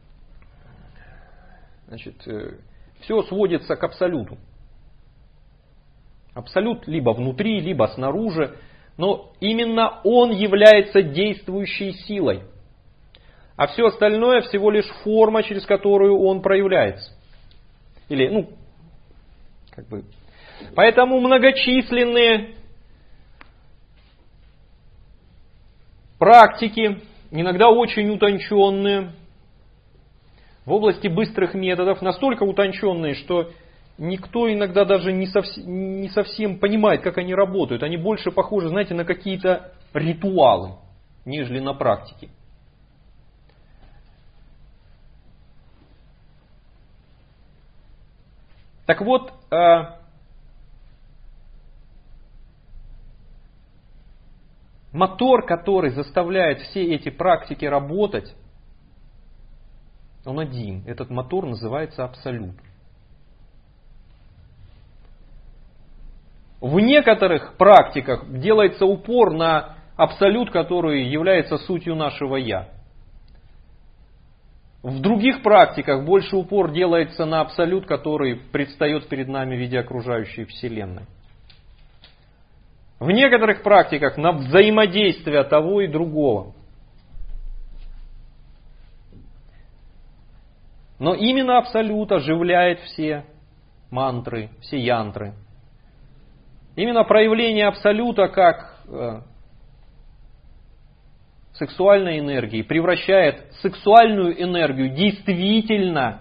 Значит, все сводится к абсолюту. Абсолют либо внутри, либо снаружи. Но именно он является действующей силой. А все остальное всего лишь форма, через которую он проявляется. Или, ну, как бы... Поэтому многочисленные практики, иногда очень утонченные, в области быстрых методов, настолько утонченные, что никто иногда даже не совсем, не совсем понимает, как они работают. Они больше похожи, знаете, на какие-то ритуалы, нежели на практики. Так вот, мотор, который заставляет все эти практики работать, он один. Этот мотор называется абсолют. В некоторых практиках делается упор на абсолют, который является сутью нашего «я». В других практиках больше упор делается на абсолют, который предстает перед нами в виде окружающей Вселенной. В некоторых практиках на взаимодействие того и другого. Но именно абсолют оживляет все мантры, все янтры. Именно проявление абсолюта как э, сексуальной энергии, превращает сексуальную энергию действительно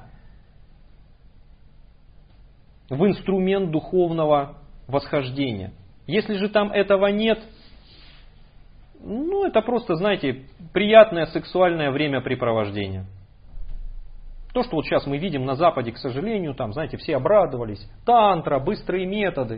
в инструмент духовного восхождения. Если же там этого нет, ну это просто, знаете, приятное сексуальное времяпрепровождение. То, что вот сейчас мы видим на Западе, к сожалению, там, знаете, все обрадовались. Тантра, быстрые методы.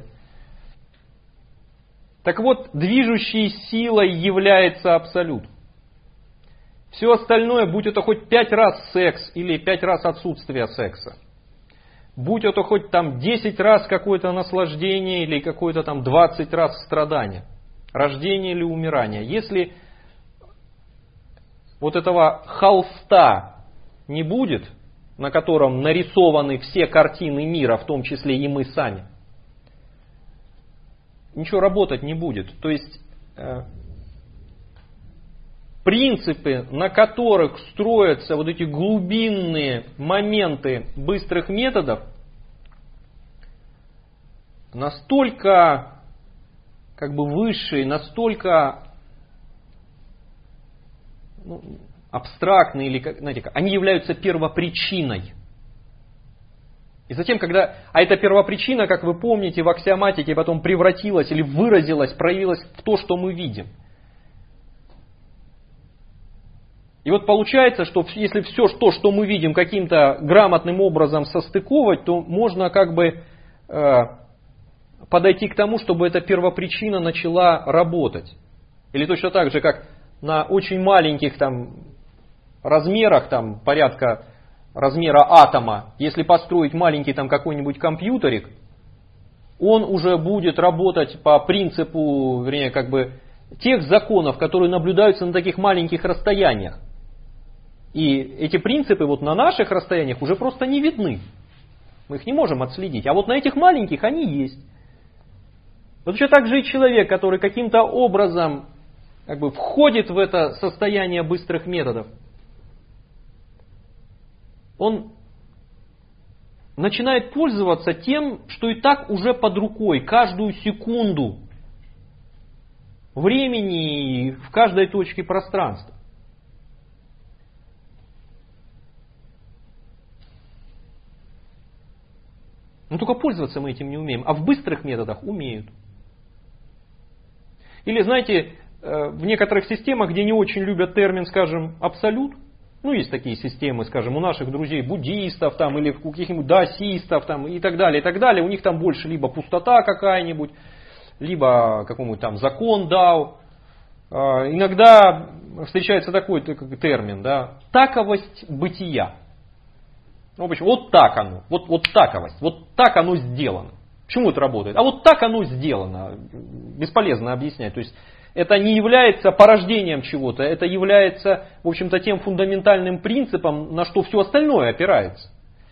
Так вот, движущей силой является абсолют. Все остальное, будь это хоть пять раз секс или пять раз отсутствие секса, будь это хоть там десять раз какое-то наслаждение или какое-то там двадцать раз страдание, рождение или умирание. Если вот этого холста не будет, на котором нарисованы все картины мира, в том числе и мы сами, ничего работать не будет. То есть э, принципы, на которых строятся вот эти глубинные моменты быстрых методов, настолько как бы высшие, настолько ну, абстрактные, или, знаете, они являются первопричиной. И затем, когда, а эта первопричина, как вы помните, в аксиоматике потом превратилась или выразилась, проявилась в то, что мы видим. И вот получается, что если все то, что мы видим, каким-то грамотным образом состыковать, то можно как бы э, подойти к тому, чтобы эта первопричина начала работать. Или точно так же, как на очень маленьких там размерах, там порядка размера атома, если построить маленький там какой-нибудь компьютерик, он уже будет работать по принципу, вернее, как бы тех законов, которые наблюдаются на таких маленьких расстояниях. И эти принципы вот на наших расстояниях уже просто не видны. Мы их не можем отследить. А вот на этих маленьких они есть. Вот еще так же и человек, который каким-то образом как бы входит в это состояние быстрых методов, он начинает пользоваться тем, что и так уже под рукой, каждую секунду времени и в каждой точке пространства. Но только пользоваться мы этим не умеем, а в быстрых методах умеют. Или, знаете, в некоторых системах, где не очень любят термин, скажем, абсолют, ну, есть такие системы, скажем, у наших друзей буддистов там, или у каких-нибудь даосистов там, и так далее, и так далее. У них там больше либо пустота какая-нибудь, либо какой-нибудь там закон дао. Иногда встречается такой термин, да, таковость бытия. Ну, почему? Вот так оно, вот, вот таковость, вот так оно сделано. Почему это работает? А вот так оно сделано. Бесполезно объяснять. То есть это не является порождением чего-то, это является, в общем-то, тем фундаментальным принципом, на что все остальное опирается.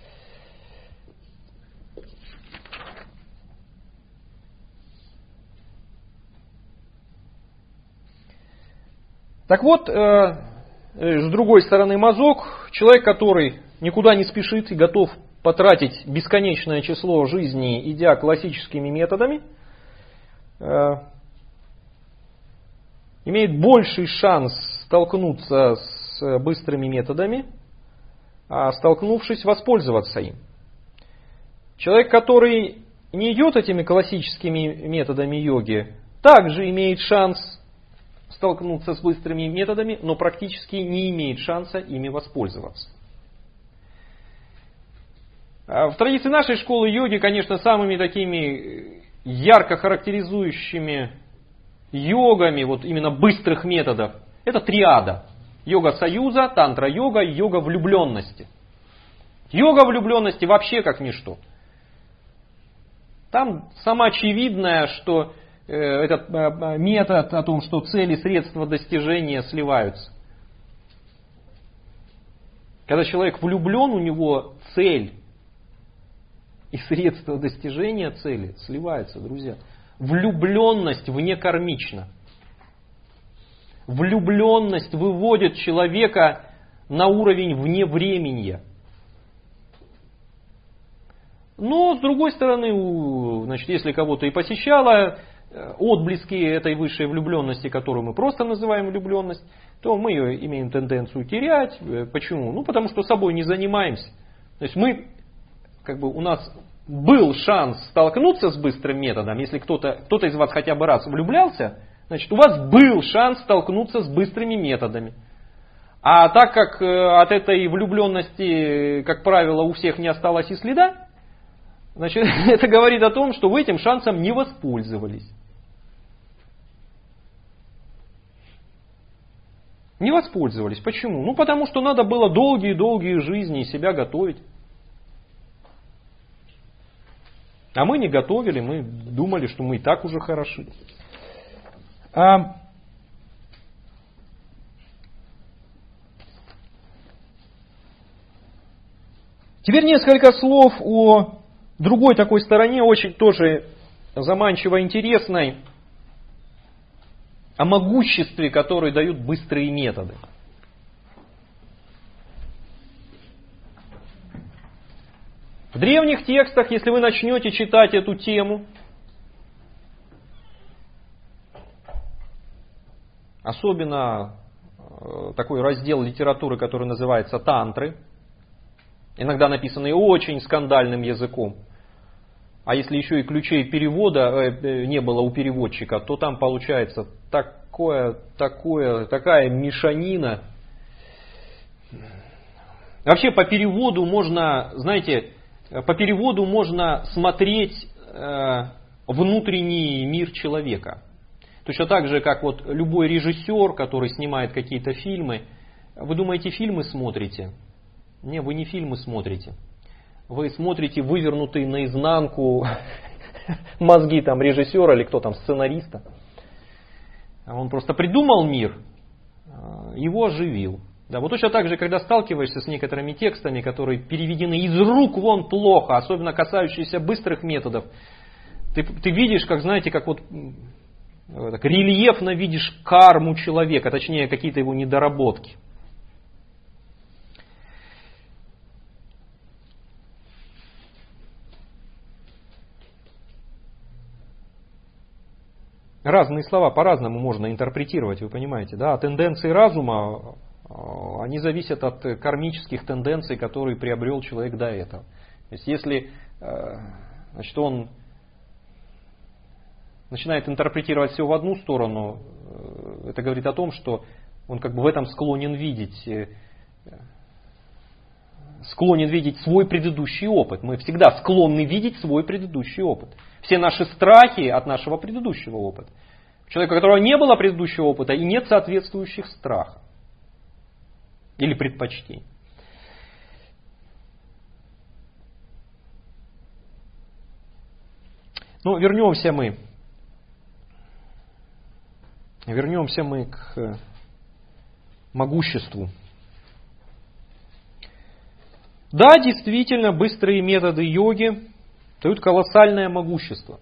Так вот, э, с другой стороны мазок, человек, который никуда не спешит и готов потратить бесконечное число жизней, идя классическими методами, э, имеет больший шанс столкнуться с быстрыми методами, а столкнувшись, воспользоваться им. Человек, который не идет этими классическими методами йоги, также имеет шанс столкнуться с быстрыми методами, но практически не имеет шанса ими воспользоваться. В традиции нашей школы йоги, конечно, самыми такими ярко характеризующими йогами, вот именно быстрых методов, это триада. Йога союза, тантра-йога и йога влюбленности. Йога влюбленности вообще как ничто. Там самоочевидное, что э, этот э, метод о том, что цели и средства достижения сливаются. Когда человек влюблен, у него цель и средства достижения цели сливаются, друзья. Влюбленность внекармична. Влюбленность выводит человека на уровень вневременья. Но, с другой стороны, значит, если кого-то и посещала отблески этой высшей влюбленности, которую мы просто называем влюбленность, то мы ее имеем тенденцию терять. Почему? Ну, потому что собой не занимаемся. То есть мы, как бы у нас был шанс столкнуться с быстрым методом, если кто-то, кто-то из вас хотя бы раз влюблялся, значит у вас был шанс столкнуться с быстрыми методами. А так как от этой влюбленности, как правило, у всех не осталось и следа, значит, это говорит о том, что вы этим шансом не воспользовались. Не воспользовались. Почему? Ну, потому что надо было долгие-долгие жизни себя готовить. А мы не готовили, мы думали, что мы и так уже хороши. А... Теперь несколько слов о другой такой стороне, очень тоже заманчиво интересной, о могуществе, которое дают быстрые методы. В древних текстах, если вы начнете читать эту тему, особенно такой раздел литературы, который называется тантры, иногда написанные очень скандальным языком, а если еще и ключей перевода не было у переводчика, то там получается такое, такое, такая мешанина. Вообще по переводу можно, знаете, по переводу можно смотреть э, внутренний мир человека. Точно так же, как вот любой режиссер, который снимает какие-то фильмы, вы думаете, фильмы смотрите? Не, вы не фильмы смотрите. Вы смотрите вывернутые наизнанку мозги там режиссера или кто там, сценариста. Он просто придумал мир, его оживил. Да, вот точно так же, когда сталкиваешься с некоторыми текстами, которые переведены из рук вон плохо, особенно касающиеся быстрых методов, ты, ты видишь, как, знаете, как вот так, рельефно видишь карму человека, точнее какие-то его недоработки. Разные слова по-разному можно интерпретировать, вы понимаете, да? Тенденции разума, они зависят от кармических тенденций, которые приобрел человек до этого. То есть, если значит, он начинает интерпретировать все в одну сторону, это говорит о том, что он как бы в этом склонен видеть, склонен видеть свой предыдущий опыт. Мы всегда склонны видеть свой предыдущий опыт. Все наши страхи от нашего предыдущего опыта. У человека, у которого не было предыдущего опыта и нет соответствующих страхов или предпочтений. Ну, вернемся мы. Вернемся мы к могуществу. Да, действительно, быстрые методы йоги дают колоссальное могущество.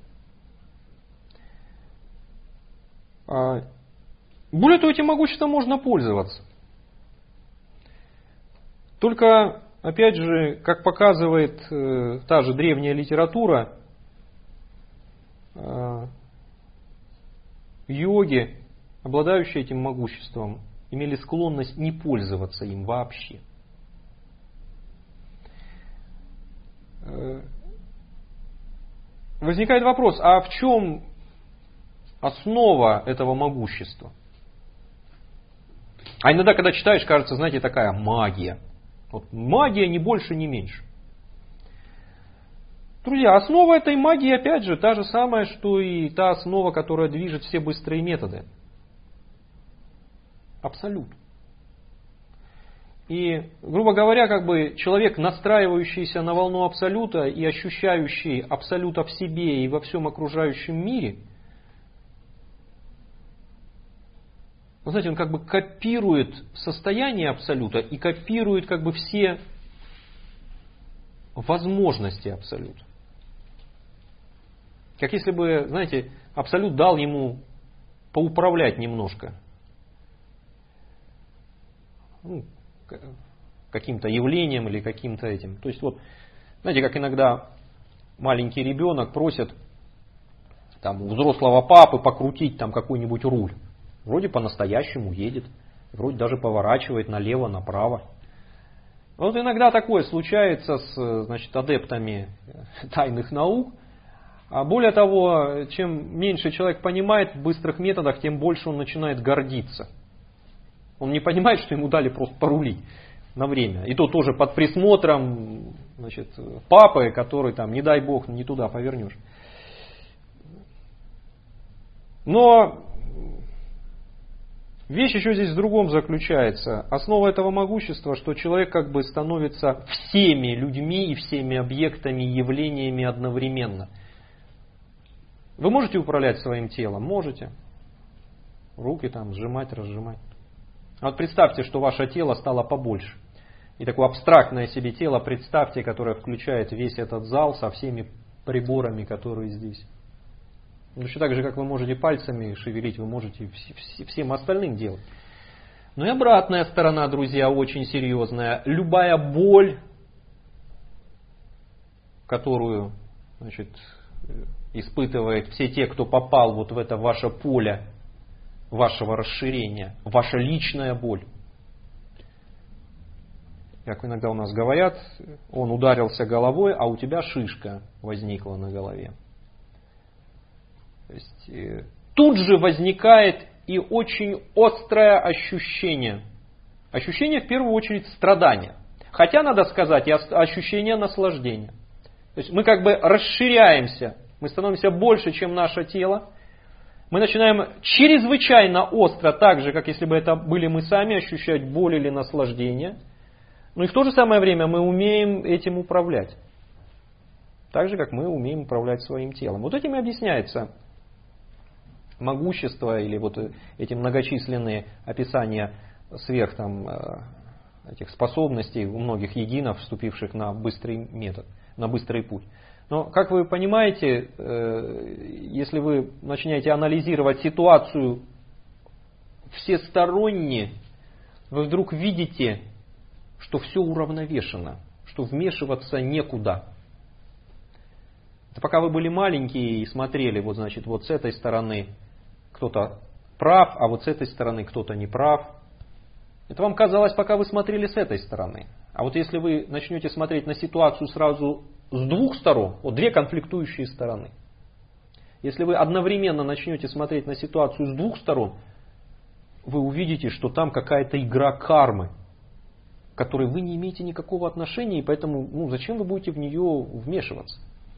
Более того, этим могуществом можно пользоваться. Только, опять же, как показывает э, та же древняя литература, э, йоги, обладающие этим могуществом, имели склонность не пользоваться им вообще. Э, возникает вопрос, а в чем основа этого могущества? А иногда, когда читаешь, кажется, знаете, такая магия. Вот магия ни больше, ни меньше. Друзья, основа этой магии, опять же, та же самая, что и та основа, которая движет все быстрые методы. Абсолют. И, грубо говоря, как бы человек, настраивающийся на волну абсолюта и ощущающий абсолюта в себе и во всем окружающем мире, вы знаете, он как бы копирует состояние абсолюта и копирует как бы все возможности абсолюта. Как если бы, знаете, абсолют дал ему поуправлять немножко ну, каким-то явлением или каким-то этим. То есть вот, знаете, как иногда маленький ребенок просит там, у взрослого папы покрутить там какой-нибудь руль. Вроде по-настоящему едет, вроде даже поворачивает налево, направо. Вот иногда такое случается с, значит, адептами тайных наук. А более того, чем меньше человек понимает в быстрых методах, тем больше он начинает гордиться. Он не понимает, что ему дали просто порулить на время. И то тоже под присмотром, значит, папы, который там, не дай бог, не туда повернешь. Но вещь еще здесь в другом заключается. Основа этого могущества, что человек как бы становится всеми людьми и всеми объектами, явлениями одновременно. Вы можете управлять своим телом? Можете. Руки там сжимать, разжимать. А вот представьте, что ваше тело стало побольше. И такое абстрактное себе тело представьте, которое включает весь этот зал со всеми приборами, которые здесь. Точно так же, как вы можете пальцами шевелить, вы можете всем остальным делать. Но и обратная сторона, друзья, очень серьезная. Любая боль, которую, значит, испытывает все те, кто попал вот в это ваше поле вашего расширения, ваша личная боль. Как иногда у нас говорят, он ударился головой, а у тебя шишка возникла на голове. То есть, тут же возникает и очень острое ощущение. Ощущение в первую очередь страдания. Хотя, надо сказать, и ощущение наслаждения. То есть мы как бы расширяемся, мы становимся больше, чем наше тело. Мы начинаем чрезвычайно остро, так же, как если бы это были мы сами, ощущать боль или наслаждение. Но и в то же самое время мы умеем этим управлять. Так же, как мы умеем управлять своим телом. Вот этим и объясняется могущество или вот эти многочисленные описания сверх там, этих способностей у многих егинов, вступивших на быстрый метод, на быстрый путь. Но, как вы понимаете, если вы начинаете анализировать ситуацию всесторонне, вы вдруг видите, что все уравновешено, что вмешиваться некуда. Это пока вы были маленькие и смотрели, вот значит, вот с этой стороны кто-то прав, а вот с этой стороны кто-то не прав. Это вам казалось, пока вы смотрели с этой стороны. А вот если вы начнете смотреть на ситуацию сразу с двух сторон, вот две конфликтующие стороны. Если вы одновременно начнете смотреть на ситуацию с двух сторон, вы увидите, что там какая-то игра кармы, к которой вы не имеете никакого отношения, и поэтому ну, зачем вы будете в нее вмешиваться?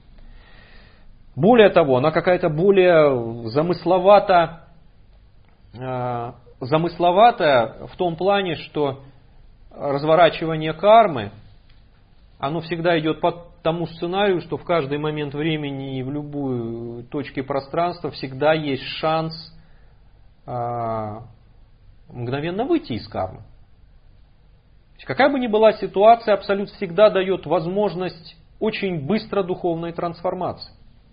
Более того, она какая-то более замысловата, э, замысловатая в том плане, что разворачивание кармы, оно всегда идет по тому сценарию, что в каждый момент времени и в любую точке пространства всегда есть шанс э, мгновенно выйти из кармы. Какая бы ни была ситуация, Абсолют всегда дает возможность очень быстро духовной трансформации.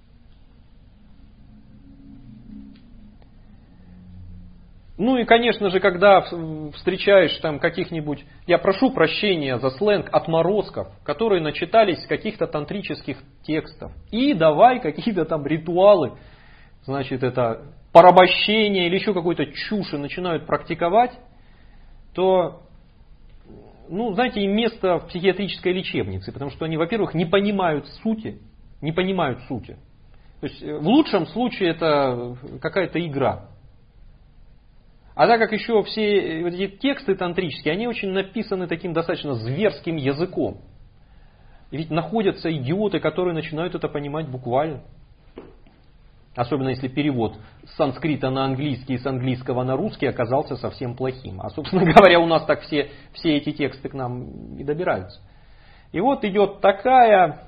Ну и, конечно же, когда встречаешь там каких-нибудь, я прошу прощения за сленг, отморозков, которые начитались каких-то тантрических текстов, и давай какие-то там ритуалы, значит, это порабощение или еще какой-то чушь начинают практиковать, то, ну, знаете, им место в психиатрической лечебнице, потому что они, во-первых, не понимают сути, не понимают сути. То есть в лучшем случае это какая-то игра. А так как еще все эти тексты тантрические, они очень написаны таким достаточно зверским языком. И ведь находятся идиоты, которые начинают это понимать буквально. Особенно если перевод с санскрита на английский и с английского на русский оказался совсем плохим. А, собственно говоря, у нас так все, все эти тексты к нам и добираются. И вот идет такая,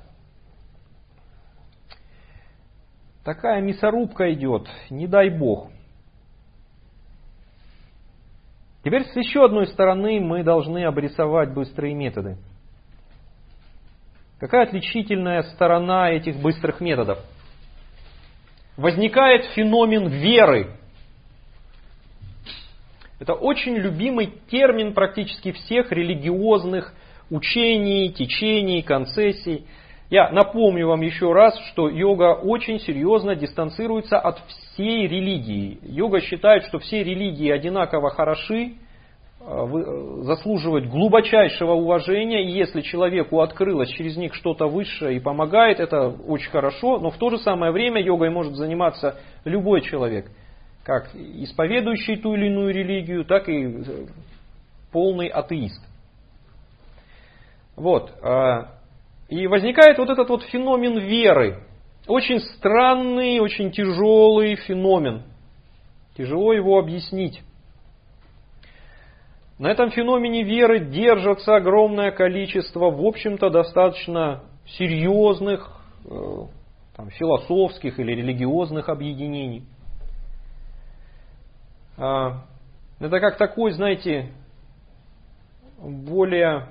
такая мясорубка идет, не дай бог. Теперь с еще одной стороны мы должны обрисовать быстрые методы. Какая отличительная сторона этих быстрых методов? Возникает феномен веры. Это очень любимый термин практически всех религиозных учений, течений, концессий. Я напомню вам еще раз, что йога очень серьезно дистанцируется от всей религии. Йога считает, что все религии одинаково хороши, заслуживают глубочайшего уважения, и если человеку открылось через них что-то высшее и помогает, это очень хорошо, но в то же самое время йогой может заниматься любой человек, как исповедующий ту или иную религию, так и полный атеист. Вот. И возникает вот этот вот феномен веры. Очень странный, очень тяжелый феномен. Тяжело его объяснить. На этом феномене веры держится огромное количество, в общем-то, достаточно серьезных там, философских или религиозных объединений. Это как такой, знаете, более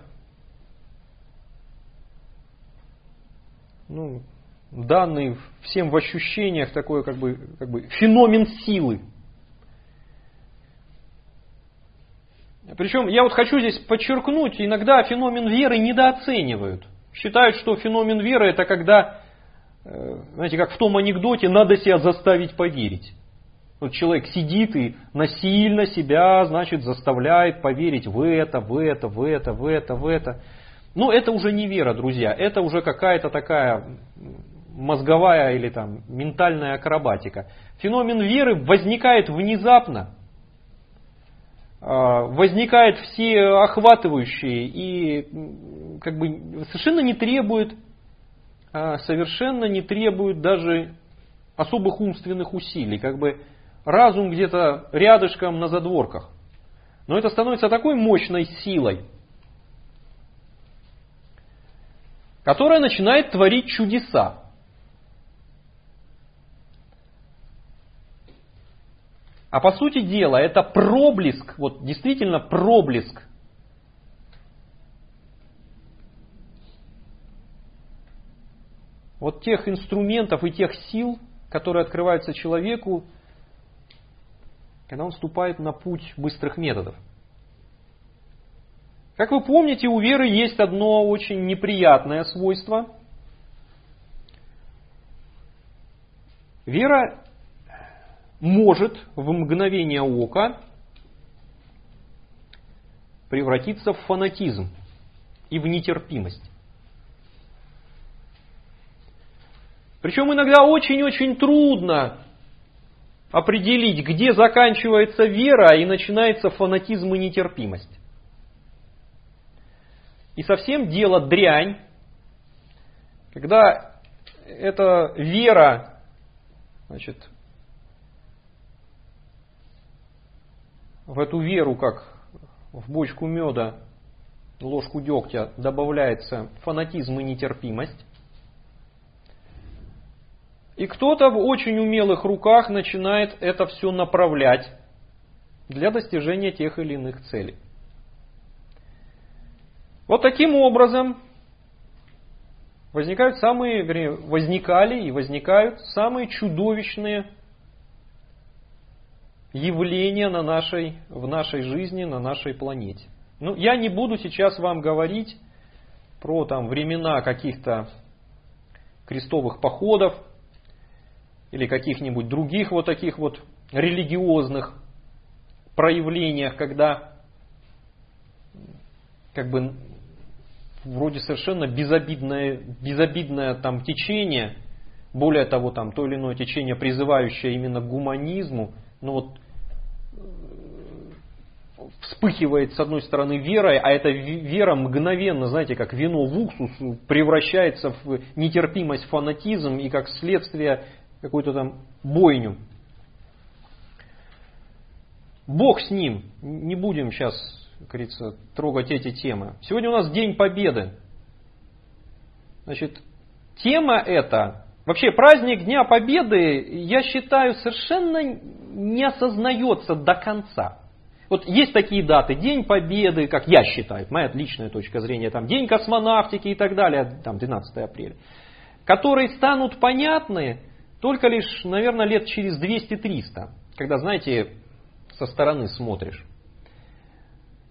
ну, данный всем в ощущениях такой как бы, как бы феномен силы. Причем я вот хочу здесь подчеркнуть, иногда феномен веры недооценивают. Считают, что феномен веры это когда, знаете, как в том анекдоте, надо себя заставить поверить. Вот человек сидит и насильно себя, значит, заставляет поверить в это, в это, в это, в это, в это. Но это уже не вера, друзья, это уже какая-то такая мозговая или там ментальная акробатика. Феномен веры возникает внезапно, возникает всеохватывающий и как бы совершенно не требует, совершенно не требует даже особых умственных усилий, как бы разум где-то рядышком на задворках. Но это становится такой мощной силой, которая начинает творить чудеса. А по сути дела это проблеск, вот действительно проблеск вот тех инструментов и тех сил, которые открываются человеку, когда он вступает на путь быстрых методов. Как вы помните, у веры есть одно очень неприятное свойство. Вера может в мгновение ока превратиться в фанатизм и в нетерпимость. Причем иногда очень-очень трудно определить, где заканчивается вера и начинается фанатизм и нетерпимость. И совсем дело дрянь, когда эта вера, значит, в эту веру, как в бочку меда, ложку дегтя, добавляется фанатизм и нетерпимость. И кто-то в очень умелых руках начинает это все направлять для достижения тех или иных целей. Вот таким образом возникают самые, вернее, возникали и возникают самые чудовищные явления на нашей, в нашей жизни, на нашей планете. Ну, я не буду сейчас вам говорить про там, времена каких-то крестовых походов или каких-нибудь других вот таких вот религиозных проявлениях, когда как бы вроде совершенно безобидное, безобидное там течение, более того, там то или иное течение, призывающее именно к гуманизму, но вот вспыхивает с одной стороны верой, а эта вера мгновенно, знаете, как вино в уксус, превращается в нетерпимость, фанатизм и как следствие какую-то там бойню. Бог с ним, не будем сейчас, как говорится, трогать эти темы. Сегодня у нас День Победы. Значит, тема эта, вообще праздник Дня Победы, я считаю, совершенно не осознается до конца. Вот есть такие даты, День Победы, как я считаю, моя личная точка зрения, там, День космонавтики и так далее, там, двенадцатого апреля, которые станут понятны только лишь, наверное, лет через двести-триста, когда, знаете, со стороны смотришь.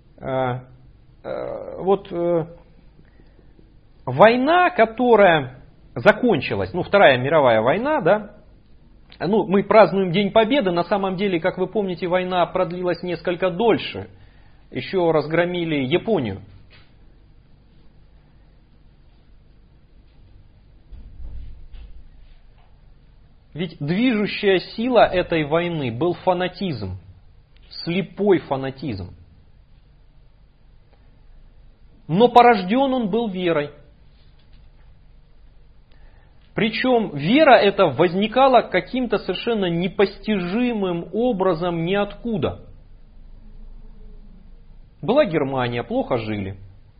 Вот война, которая закончилась, ну, Вторая мировая война, да, ну, мы празднуем День Победы, на самом деле, как вы помните, война продлилась несколько дольше, еще разгромили Японию. Ведь движущая сила этой войны был фанатизм, слепой фанатизм. Но порожден он был верой. Причем вера эта возникала каким-то совершенно непостижимым образом ниоткуда. Была Германия, плохо жили.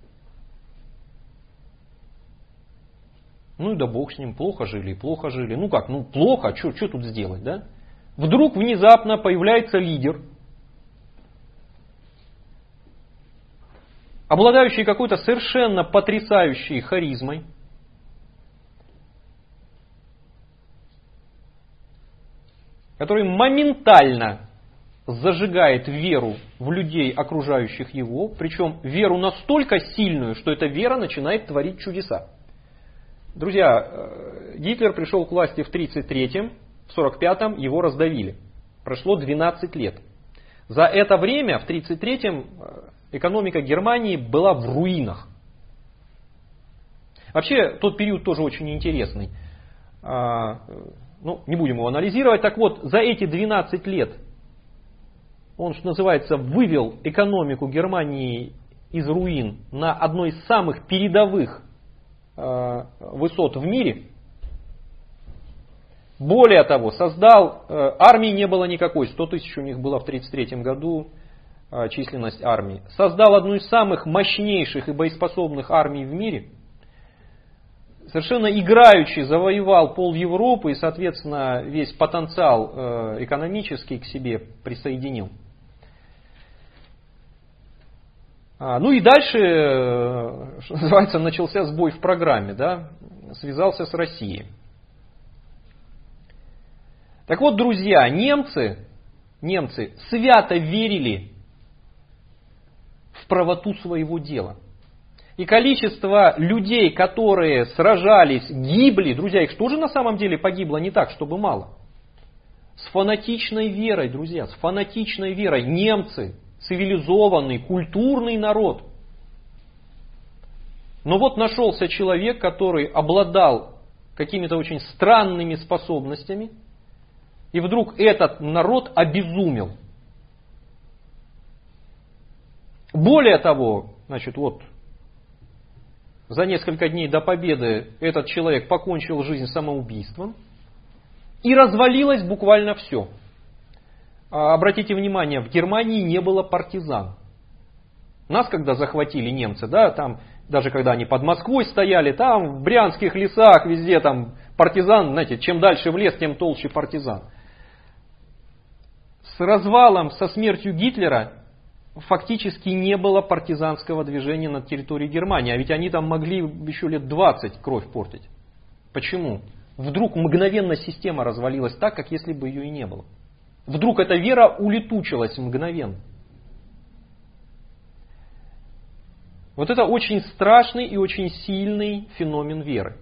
Ну и да бог с ним, плохо жили, плохо жили. Ну как, ну плохо, что тут сделать, да? Вдруг внезапно появляется лидер, обладающий какой-то совершенно потрясающей харизмой, который моментально зажигает веру в людей, окружающих его, причем веру настолько сильную, что эта вера начинает творить чудеса. Друзья, Гитлер пришел к власти в тридцать третьем, в сорок пятом его раздавили. Прошло двенадцать лет. За это время, в тридцать третьем, экономика Германии была в руинах. Вообще, тот период тоже очень интересный. Ну, не будем его анализировать. Так вот, за эти двенадцать лет он, что называется, вывел экономику Германии из руин на одной из самых передовых э, высот в мире. Более того, создал, э, армии не было никакой, сто тысяч у них было в тридцать третьем году э, численность армии. Создал одну из самых мощнейших и боеспособных армий в мире. Совершенно играючи завоевал пол Европы и, соответственно, весь потенциал э, экономический к себе присоединил. А, ну и дальше, э, что называется, начался сбой в программе, да, связался с Россией. Так вот, друзья, немцы, немцы свято верили в правоту своего дела. И количество людей, которые сражались, гибли, друзья, их тоже на самом деле погибло не так, чтобы мало. С фанатичной верой, друзья, с фанатичной верой. Немцы, цивилизованный, культурный народ. Но вот нашелся человек, который обладал какими-то очень странными способностями, и вдруг этот народ обезумел. Более того, значит, вот, за несколько дней до победы этот человек покончил жизнь самоубийством. И развалилось буквально все. Обратите внимание, в Германии не было партизан. Нас, когда захватили немцы, да, там, даже когда они под Москвой стояли, там в брянских лесах, везде там партизан, знаете, чем дальше в лес, тем толще партизан. С развалом, со смертью Гитлера фактически не было партизанского движения на территории Германии. А ведь они там могли еще лет двадцать кровь портить. Почему? Вдруг мгновенно система развалилась так, как если бы ее и не было. Вдруг эта вера улетучилась мгновенно. Вот это очень страшный и очень сильный феномен веры.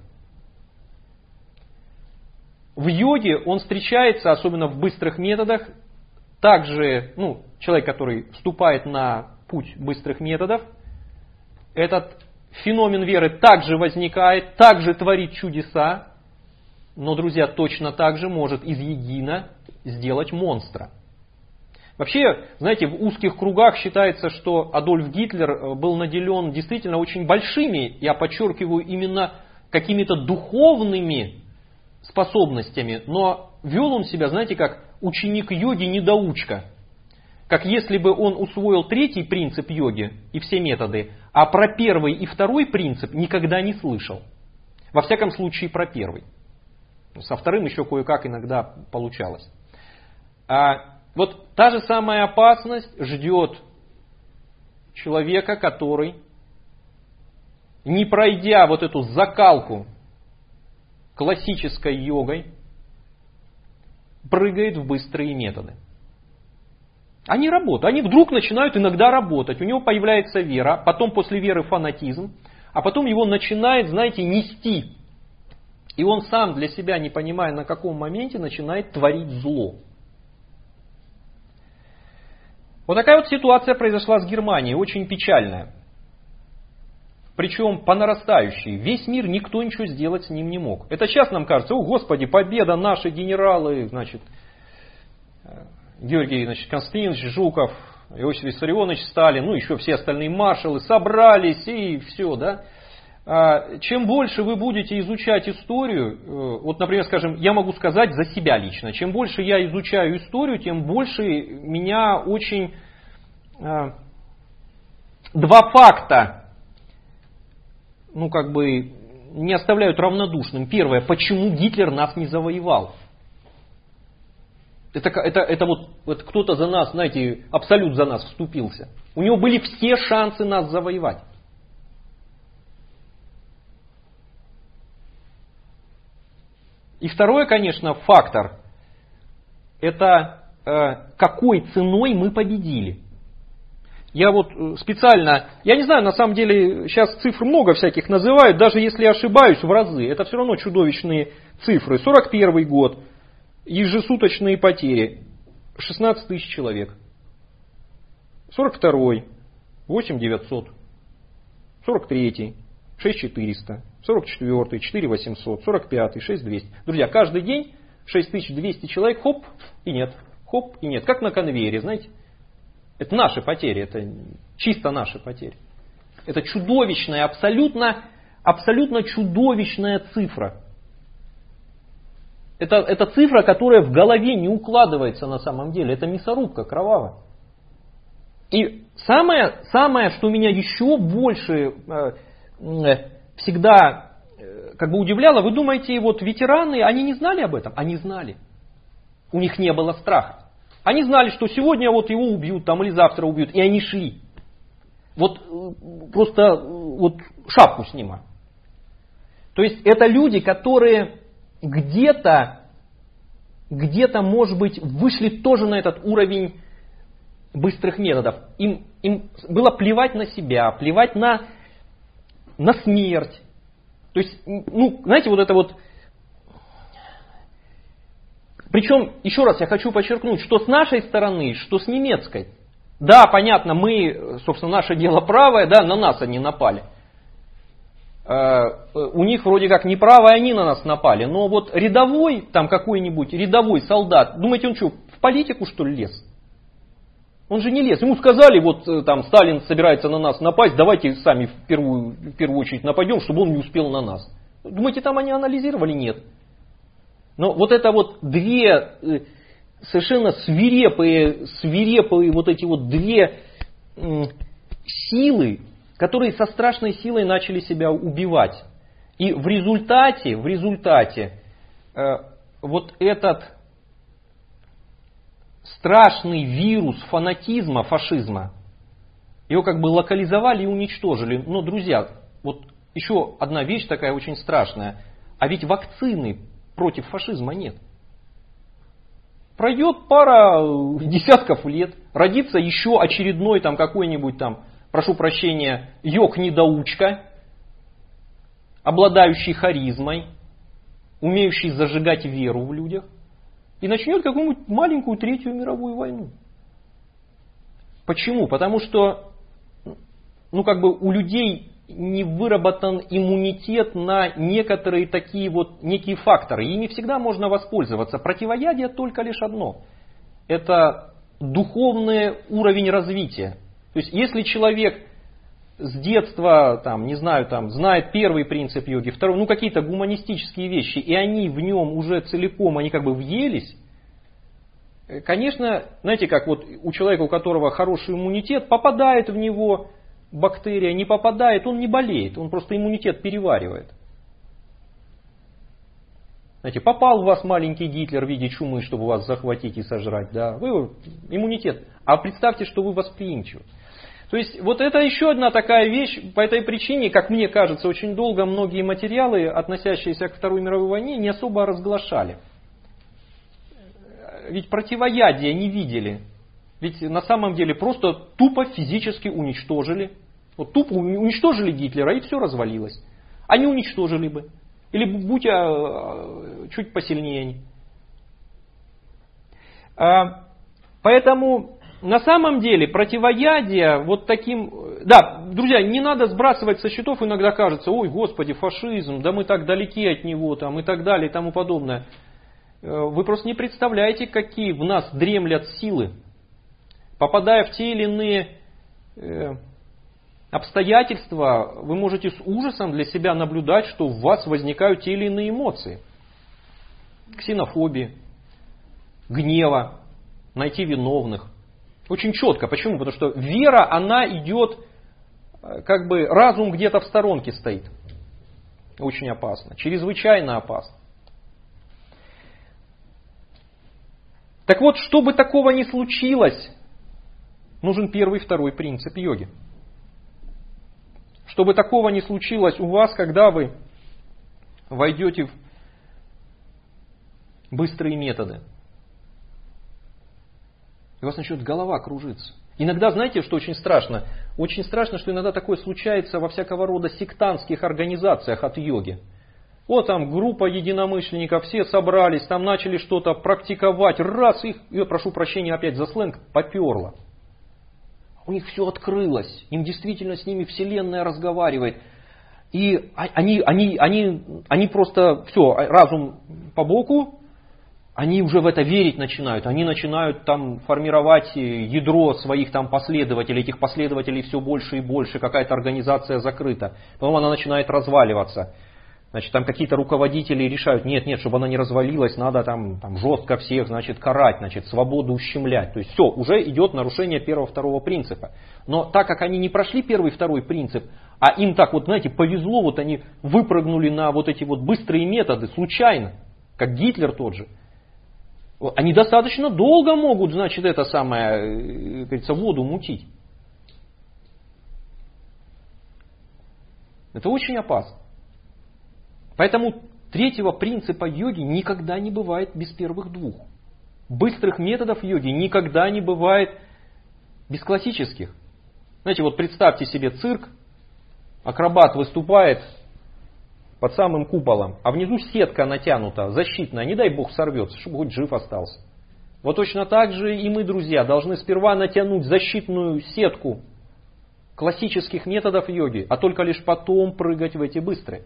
В йоге он встречается, особенно в быстрых методах, также, ну, человек, который вступает на путь быстрых методов, этот феномен веры также возникает, также творит чудеса, но, друзья, точно так же может из егина сделать монстра. Вообще, знаете, в узких кругах считается, что Адольф Гитлер был наделен действительно очень большими, я подчеркиваю, именно какими-то духовными способностями, но вел он себя, знаете, как ученик йоги-недоучка. Как если бы он усвоил третий принцип йоги и все методы, а про первый и второй принцип никогда не слышал. Во всяком случае, про первый. Со вторым еще кое-как иногда получалось. А вот та же самая опасность ждет человека, который, не пройдя вот эту закалку классической йогой, прыгает в быстрые методы. Они работают, они вдруг начинают иногда работать, у него появляется вера, потом после веры фанатизм, а потом его начинает, знаете, нести И он сам для себя, не понимая на каком моменте, начинает творить зло. Вот такая вот ситуация произошла с Германией, очень печальная. Причем по нарастающей. Весь мир, никто ничего сделать с ним не мог. Это сейчас нам кажется, о господи, победа, наши генералы, значит, Георгий значит, Константинович Жуков, Иосиф Виссарионович Сталин, ну еще все остальные маршалы собрались и все, да. Чем больше вы будете изучать историю, вот, например, скажем, я могу сказать за себя лично, чем больше я изучаю историю, тем больше меня очень два факта, ну, как бы, не оставляют равнодушным. Первое, почему Гитлер нас не завоевал? Это, это, это вот, вот кто-то за нас, знаете, абсолют за нас вступился. У него были все шансы нас завоевать. И второе, конечно, фактор, это э, какой ценой мы победили. Я вот специально, я не знаю, на самом деле сейчас цифр много всяких называют, даже если я ошибаюсь в разы, это все равно чудовищные цифры. сорок первый год, ежесуточные потери, шестнадцать тысяч человек. сорок второй, восемь тысяч девятьсот. сорок третий, шесть тысяч четыреста. сорок четвёртый, четыре тысячи восемьсот. сорок пятый, шесть тысяч двести. Друзья, каждый день шесть тысяч двести человек, хоп, и нет. Хоп, и нет. Как на конвейере, знаете. Это наши потери, это чисто наши потери. Это чудовищная, абсолютно, абсолютно чудовищная цифра. Это, это цифра, которая в голове не укладывается на самом деле. Это мясорубка кровавая. И самое, самое, что меня еще больше э, э, всегда э, как бы удивляло, вы думаете, вот ветераны, они не знали об этом? Они знали. У них не было страха. Они знали, что сегодня вот его убьют, там, или завтра убьют, и они шли. Вот просто вот шапку снимаю. То есть это люди, которые где-то, где-то, может быть, вышли тоже на этот уровень быстрых методов. Им, им было плевать на себя, плевать на, на смерть. То есть, ну, знаете, вот это вот... Причем, еще раз я хочу подчеркнуть, что с нашей стороны, что с немецкой. Да, понятно, мы, собственно, наше дело правое, да, на нас они напали. У них вроде как неправое, они на нас напали. Но вот рядовой, там какой-нибудь рядовой солдат, думаете, он что, в политику что ли лез? Он же не лез. Ему сказали, вот там Сталин собирается на нас напасть, давайте сами в первую, в первую очередь нападем, чтобы он не успел на нас. Думаете, там они анализировали? Нет. Но вот это вот две совершенно свирепые, свирепые вот эти вот две силы, которые со страшной силой начали себя убивать. И в результате, в результате э, вот этот страшный вирус фанатизма, фашизма, его как бы локализовали и уничтожили. Но, друзья, вот еще одна вещь такая очень страшная. А ведь вакцины против фашизма нет. Пройдет пара десятков лет, родится еще очередной там какой-нибудь там, прошу прощения, йог-недоучка, обладающий харизмой, умеющий зажигать веру в людях, и начнет какую-нибудь маленькую Третью мировую войну. Почему? Потому что ну, как бы у людей не выработан иммунитет на некоторые такие вот некие факторы. Ими всегда можно воспользоваться. Противоядие только лишь одно. Это духовный уровень развития. То есть, если человек с детства, там, не знаю, там, знает первый принцип йоги, второй, ну какие-то гуманистические вещи, и они в нем уже целиком, они как бы въелись, конечно, знаете, как вот у человека, у которого хороший иммунитет, попадает в него бактерия, не попадает, он не болеет, он просто иммунитет переваривает. Знаете, попал в вас маленький Гитлер в виде чумы, чтобы вас захватить и сожрать, да, вы иммунитет. А представьте, что вы восприимчивы. То есть, вот это еще одна такая вещь, по этой причине, как мне кажется, очень долго многие материалы, относящиеся к Второй мировой войне, не особо разглашали. Ведь противоядия не видели. Ведь на самом деле просто тупо физически уничтожили. Вот тупо уничтожили Гитлера, и все развалилось. Они уничтожили бы. Или будь а, чуть посильнее. А, поэтому на самом деле противоядие вот таким... Да, друзья, не надо сбрасывать со счетов, иногда кажется, ой, господи, фашизм, да мы так далеки от него там, и так далее и тому подобное. Вы просто не представляете, какие в нас дремлят силы. Попадая в те или иные э, обстоятельства, вы можете с ужасом для себя наблюдать, что в вас возникают те или иные эмоции. Ксенофобии, гнева, найти виновных. Очень четко. Почему? Потому что вера, она идет, как бы разум где-то в сторонке стоит. Очень опасно. Чрезвычайно опасно. Так вот, чтобы такого не случилось, нужен первый и второй принцип йоги. Чтобы такого не случилось у вас, когда вы войдете в быстрые методы. И у вас начнет голова кружиться. Иногда, знаете, что очень страшно? Очень страшно, что иногда такое случается во всякого рода сектантских организациях от йоги. Вот там группа единомышленников, все собрались, там начали что-то практиковать. Раз их, я прошу прощения опять за сленг, поперло. У них все открылось. Им действительно с ними Вселенная разговаривает. И они, они, они, они просто, все, разум по боку, они уже в это верить начинают. Они начинают там формировать ядро своих там последователей. Этих последователей все больше и больше. Какая-то организация закрыта. Потом она начинает разваливаться. Значит, там какие-то руководители решают, нет, нет, чтобы она не развалилась, надо там, там жестко всех, значит, карать, значит, свободу ущемлять. То есть все, уже идет нарушение первого-второго принципа. Но так как они не прошли первый и второй принцип, а им так вот, знаете, повезло, вот они выпрыгнули на вот эти вот быстрые методы случайно, как Гитлер тот же. Они достаточно долго могут, значит, это самое, как говорится, воду мутить. Это очень опасно. Поэтому третьего принципа йоги никогда не бывает без первых двух. Быстрых методов йоги никогда не бывает без классических. Знаете, вот представьте себе цирк, акробат выступает под самым куполом, а внизу сетка натянута, защитная, не дай бог сорвется, чтобы хоть жив остался. Вот точно так же и мы, друзья, должны сперва натянуть защитную сетку классических методов йоги, а только лишь потом прыгать в эти быстрые.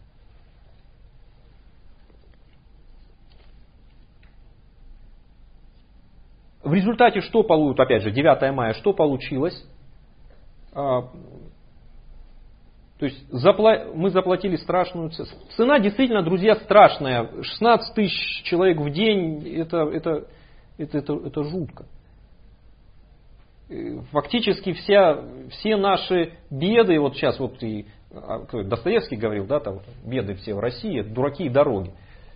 В результате что получилось, опять же, девятое мая, что получилось? А, то есть запла- мы заплатили страшную цену. Цена действительно, друзья, страшная. шестнадцать тысяч человек в день, это, это, это, это, это жутко. Фактически вся, все наши беды, вот сейчас вот и Достоевский говорил, да, там беды все в России, дураки и дороги.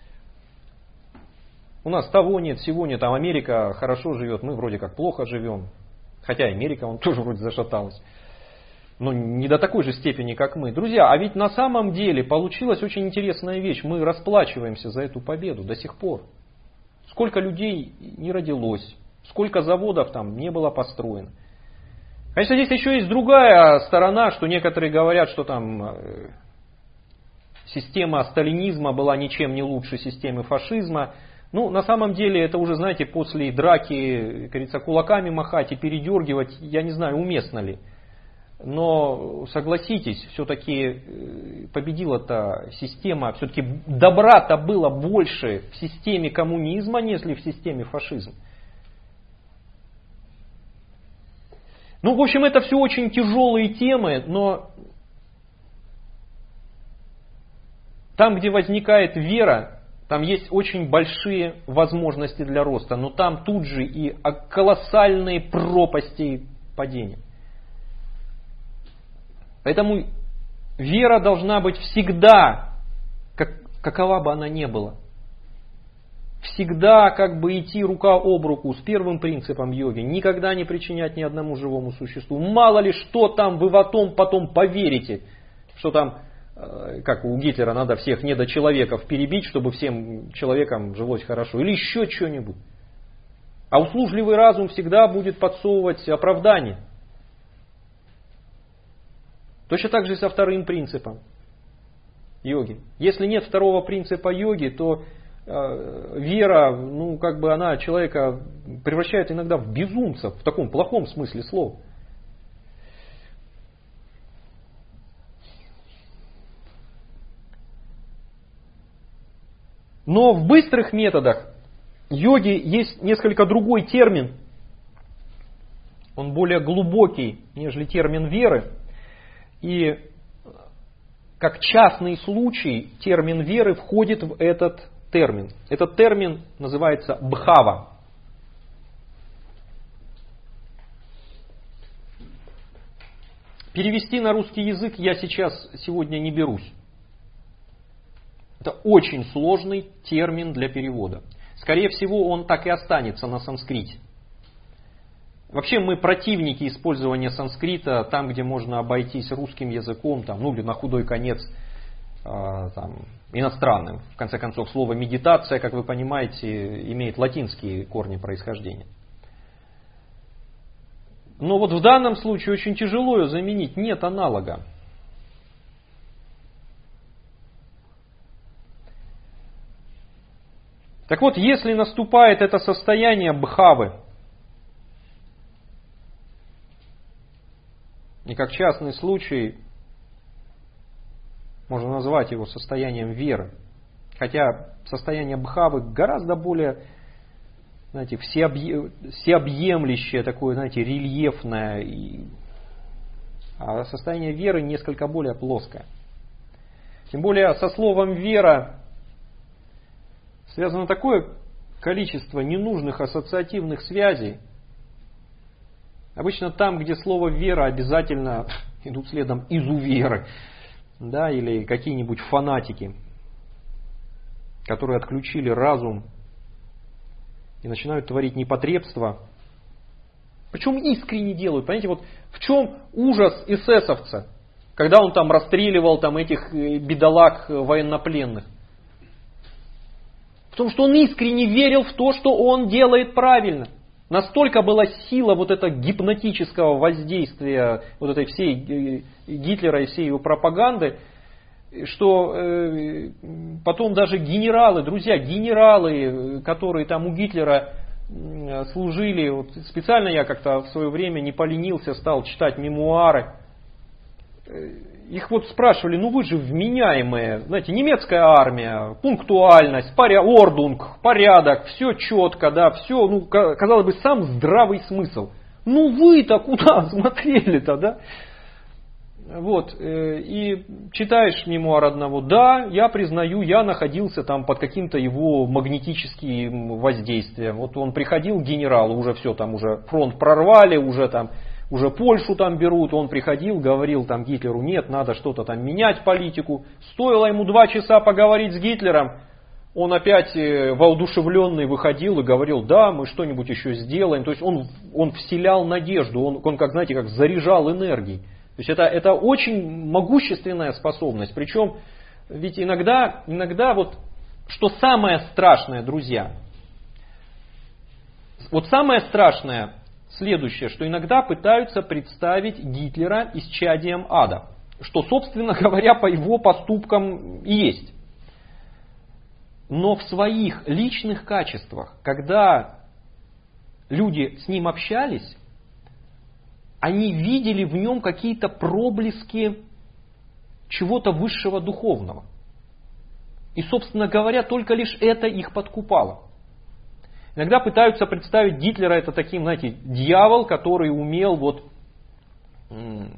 У нас того нет, всего нет, там Америка хорошо живет, мы вроде как плохо живем. Хотя Америка, он тоже вроде зашаталась. Но не до такой же степени, как мы. Друзья, а ведь на самом деле получилась очень интересная вещь. Мы расплачиваемся за эту победу до сих пор. Сколько людей не родилось, сколько заводов там не было построено. Конечно, здесь еще есть другая сторона, что некоторые говорят, что там система сталинизма была ничем не лучше системы фашизма. Ну, на самом деле, это уже, знаете, после драки, как говорится, кулаками махать и передергивать, я не знаю, уместно ли. Но, согласитесь, все-таки победила-то система, все-таки добра-то было больше в системе коммунизма, нежели в системе фашизма. Ну, в общем, это все очень тяжелые темы, но там, где возникает вера, там есть очень большие возможности для роста, но там тут же и колоссальные пропасти падения. Поэтому вера должна быть всегда, как, какова бы она ни была. Всегда как бы идти рука об руку с первым принципом йоги. Никогда не причинять ни одному живому существу. Мало ли что там вы в том потом поверите, что там, как у Гитлера, надо всех недочеловеков перебить, чтобы всем человекам жилось хорошо. Или еще что-нибудь. А услужливый разум всегда будет подсовывать оправдание. Точно так же и со вторым принципом. йоги. Если нет второго принципа йоги, то э, вера, ну, как бы она человека превращает иногда в безумца, в таком плохом смысле слова. Но в быстрых методах йоги есть несколько другой термин. Он более глубокий, нежели термин веры. И как частный случай термин веры входит в этот термин. Этот термин называется бхава. Перевести на русский язык я сейчас сегодня не берусь. Это очень сложный термин для перевода. Скорее всего, он так и останется на санскрите. Вообще мы противники использования санскрита там, где можно обойтись русским языком, там, ну или на худой конец э, там, иностранным. В конце концов, слово медитация, как вы понимаете, имеет латинские корни происхождения. Но вот в данном случае очень тяжело ее заменить, нет аналога. Так вот, если наступает это состояние бхавы, и как частный случай можно назвать его состоянием веры, хотя состояние бхавы гораздо более, знаете, всеобъемлющее, такое, знаете, рельефное, и... а состояние веры несколько более плоское. Тем более со словом вера связано такое количество ненужных ассоциативных связей. Обычно там, где слово вера, обязательно идут следом изуверы, да, или какие-нибудь фанатики, которые отключили разум и начинают творить непотребство. Причем искренне делают. Понимаете, вот в чем ужас эсэсовца, когда он там расстреливал там, этих бедолаг военнопленных? В том, что он искренне верил в то, что он делает правильно. Настолько была сила вот этого гипнотического воздействия вот этой всей Гитлера и всей его пропаганды, что э, потом даже генералы, друзья, генералы, которые там у Гитлера служили, вот специально я как-то в свое время не поленился, стал читать мемуары. Их вот спрашивали, ну вы же вменяемые, знаете, немецкая армия, пунктуальность, поря... ордунг, порядок, все четко, да, все, ну, казалось бы, сам здравый смысл. Ну вы-то куда смотрели-то, да? Вот, и читаешь мемуар одного, да, я признаю, я находился там под каким-то его магнетическим воздействием. Вот он приходил к генералу, уже все, там уже фронт прорвали, уже там, уже Польшу там берут, он приходил, говорил там Гитлеру, нет, надо что-то там менять политику. Стоило ему два часа поговорить с Гитлером, он опять воодушевленный выходил и говорил, да, мы что-нибудь еще сделаем. То есть он, он вселял надежду, он, он как, знаете, как заряжал энергией. То есть это, это очень могущественная способность. Причем ведь иногда, иногда вот, что самое страшное, друзья, вот самое страшное следующее, что иногда пытаются представить Гитлера исчадием ада. Что, собственно говоря, по его поступкам и есть. Но в своих личных качествах, когда люди с ним общались, они видели в нем какие-то проблески чего-то высшего духовного. И, собственно говоря, только лишь это их подкупало. Иногда пытаются представить Гитлера это таким, знаете, дьявол, который умел вот м-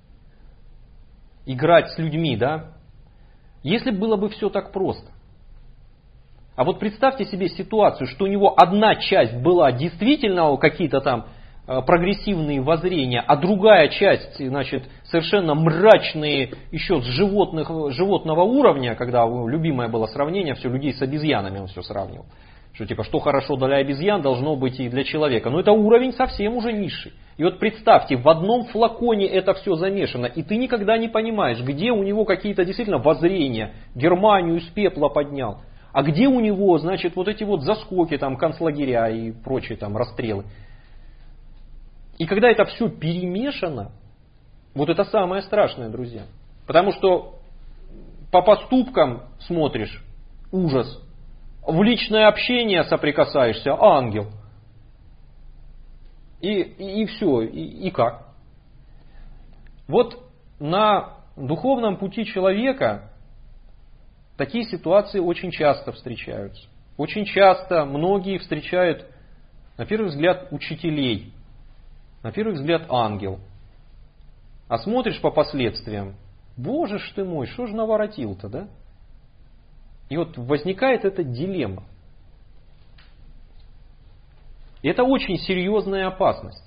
играть с людьми, да. Если было бы все так просто. А вот представьте себе ситуацию, что у него одна часть была действительно какие-то там прогрессивные воззрения, а другая часть, значит, совершенно мрачные, еще с животных, животного уровня, когда любимое было сравнение, все людей с обезьянами он все сравнивал. Что типа, что хорошо для обезьян, должно быть и для человека. Но это уровень совсем уже низший. И вот представьте, в одном флаконе это все замешано, и ты никогда не понимаешь, где у него какие-то действительно воззрения, Германию из пепла поднял, а где у него, значит, вот эти вот заскоки, там, концлагеря и прочие там расстрелы. И когда это все перемешано, вот это самое страшное, друзья. Потому что по поступкам смотришь, ужас. В личное общение соприкасаешься, ангел. И, и, и все, и, и как? Вот на духовном пути человека такие ситуации очень часто встречаются. Очень часто многие встречают, на первый взгляд, учителей, на первый взгляд, ангел. А смотришь по последствиям, боже ж ты мой, что ж наворотил-то, да? И вот возникает эта дилемма. И это очень серьезная опасность.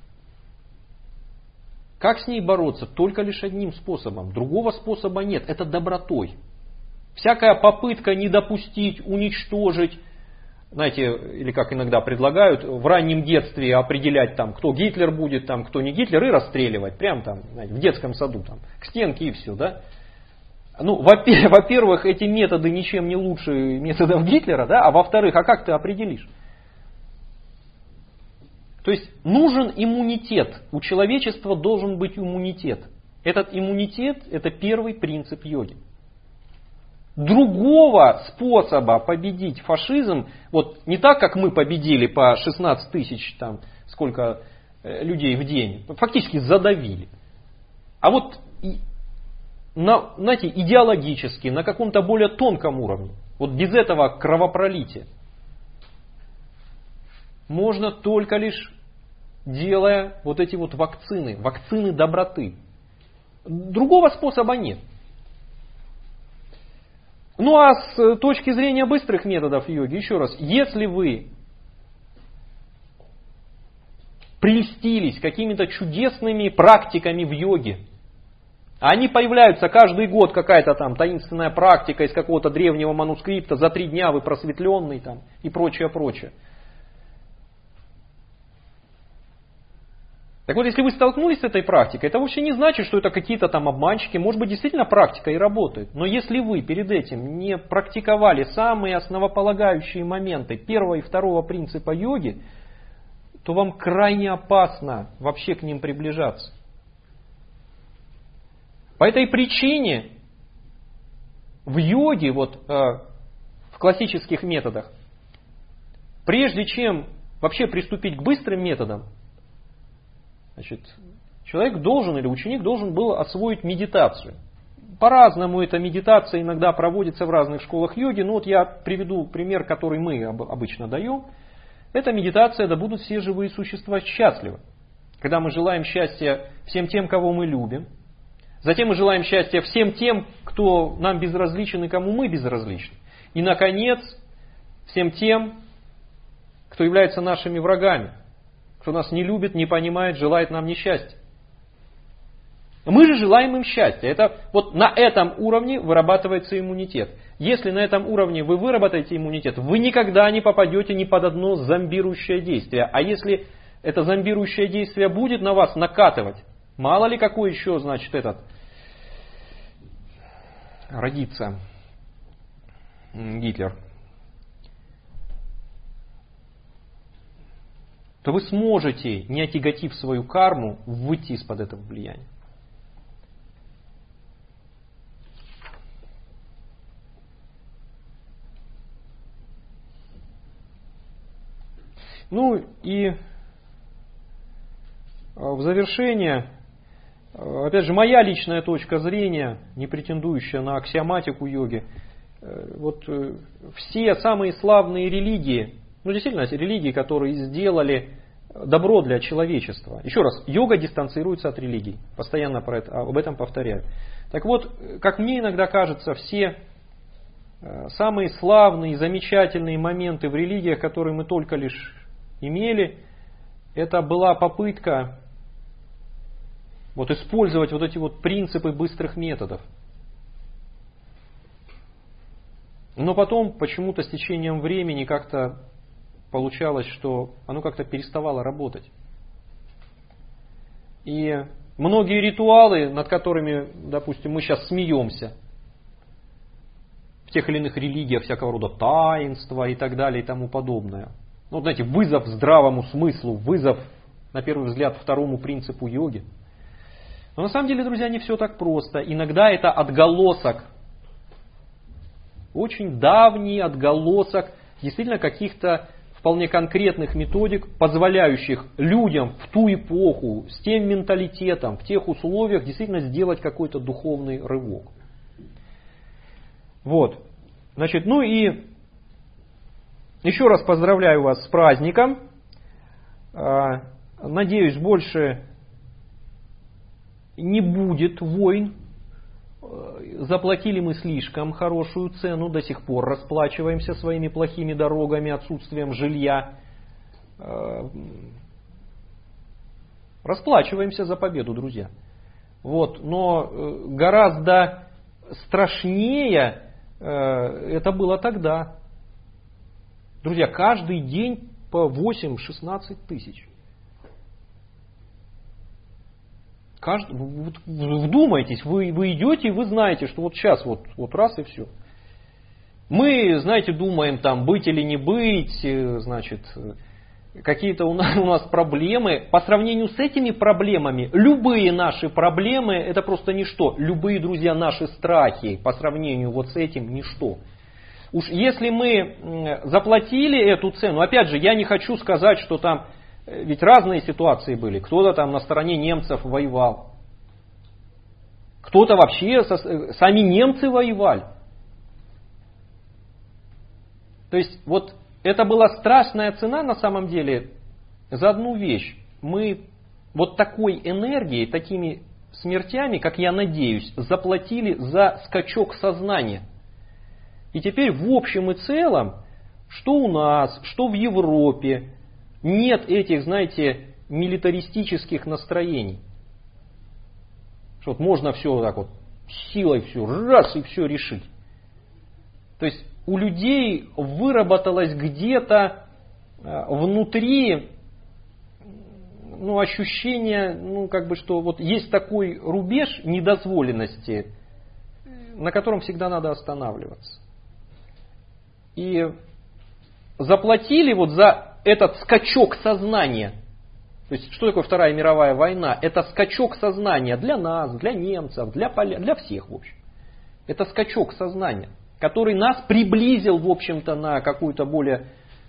Как с ней бороться? Только лишь одним способом. Другого способа нет. Это добротой. Всякая попытка не допустить, уничтожить, знаете, или как иногда предлагают, в раннем детстве определять, там, кто Гитлер будет, там, кто не Гитлер, и расстреливать. Прям там, знаете, в детском саду, там, к стенке и все, да? Ну, во-первых, эти методы ничем не лучше методов Гитлера, да? А во-вторых, а как ты определишь? То есть нужен иммунитет. У человечества должен быть иммунитет. Этот иммунитет – это первый принцип йоги. Другого способа победить фашизм, вот не так, как мы победили по шестнадцать тысяч, там, сколько людей в день, фактически задавили. А вот, на, знаете, идеологически, на каком-то более тонком уровне, вот без этого кровопролития, можно только лишь делая вот эти вот вакцины, вакцины доброты. Другого способа нет. Ну а с точки зрения быстрых методов йоги, еще раз, если вы прельстились какими-то чудесными практиками в йоге, а они появляются каждый год, какая-то там таинственная практика из какого-то древнего манускрипта, за три дня вы просветленный там и прочее, прочее. Так вот, если вы столкнулись с этой практикой, это вовсе не значит, что это какие-то там обманщики. Может быть, действительно практика и работает. Но если вы перед этим не практиковали самые основополагающие моменты первого и второго принципа йоги, то вам крайне опасно вообще к ним приближаться. По этой причине в йоге, вот, э, в классических методах, прежде чем вообще приступить к быстрым методам, значит, человек должен или ученик должен был освоить медитацию. По-разному эта медитация иногда проводится в разных школах йоги. Но вот я приведу пример, который мы обычно даем. Эта медитация: да будут все живые существа счастливы. Когда мы желаем счастья всем тем, кого мы любим. Затем мы желаем счастья всем тем, кто нам безразличен и кому мы безразличны. И, наконец, всем тем, кто является нашими врагами. Кто нас не любит, не понимает, желает нам несчастья. Мы же желаем им счастья. Это, вот на этом уровне вырабатывается иммунитет. Если на этом уровне вы выработаете иммунитет, вы никогда не попадете ни под одно зомбирующее действие. А если это зомбирующее действие будет на вас накатывать, мало ли какой еще, значит, этот родится Гитлер, то вы сможете, не отяготив свою карму, выйти из-под этого влияния. Ну и в завершение, опять же, моя личная точка зрения, не претендующая на аксиоматику йоги, вот все самые славные религии, ну, действительно, религии, которые сделали добро для человечества. Еще раз, йога дистанцируется от религий. Постоянно про это, об этом повторяю. Так вот, как мне иногда кажется, все самые славные, замечательные моменты в религиях, которые мы только лишь имели, это была попытка вот использовать вот эти вот принципы быстрых методов. Но потом почему-то с течением времени как-то получалось, что оно как-то переставало работать. И многие ритуалы, над которыми, допустим, мы сейчас смеемся, в тех или иных религиях всякого рода таинства и так далее и тому подобное. Ну, знаете, вызов здравому смыслу, вызов, на первый взгляд, второму принципу йоги. Но на самом деле, друзья, не все так просто. Иногда это отголосок очень давний отголосок действительно каких-то вполне конкретных методик, позволяющих людям в ту эпоху, с тем менталитетом, в тех условиях действительно сделать какой-то духовный рывок. Вот. Значит, ну и еще раз поздравляю вас с праздником. Надеюсь, больше не будет войн. Заплатили мы слишком хорошую цену, до сих пор расплачиваемся своими плохими дорогами, отсутствием жилья. Расплачиваемся за победу, друзья. Вот. Но гораздо страшнее это было тогда. Друзья, каждый день по восемь-шестнадцать тысяч. Каждый, вот, вдумайтесь, вы, вы идете и вы знаете, что вот сейчас вот, вот раз и все. Мы, знаете, думаем там быть или не быть, значит, какие-то у нас, у нас проблемы. По сравнению с этими проблемами, любые наши проблемы это просто ничто. Любые, друзья, наши страхи по сравнению вот с этим ничто. Уж если мы заплатили эту цену, опять же, я не хочу сказать, что там, ведь разные ситуации были. Кто-то там на стороне немцев воевал. Кто-то вообще, со, сами немцы воевали. То есть вот это была страшная цена на самом деле за одну вещь. Мы вот такой энергией, такими смертями, как я надеюсь, заплатили за скачок сознания. И теперь в общем и целом, что у нас, что в Европе, нет этих, знаете, милитаристических настроений. Что вот можно все вот так вот силой все раз и все решить. То есть у людей выработалось где-то внутри ну, ощущение, ну, как бы, что вот есть такой рубеж недозволенности, на котором всегда надо останавливаться. И заплатили вот за этот скачок сознания. То есть, что такое Вторая мировая война? Это скачок сознания для нас, для немцев, для, поля... для всех, в общем. Это скачок сознания, который нас приблизил, в общем-то, на какой-то более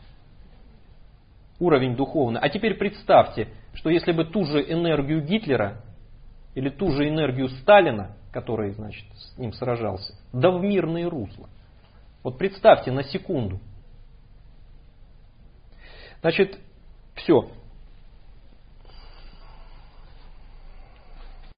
уровень духовный. А теперь представьте, что если бы ту же энергию Гитлера или ту же энергию Сталина, который, значит, с ним сражался, да в мирные русла. Вот представьте на секунду. Значит, все.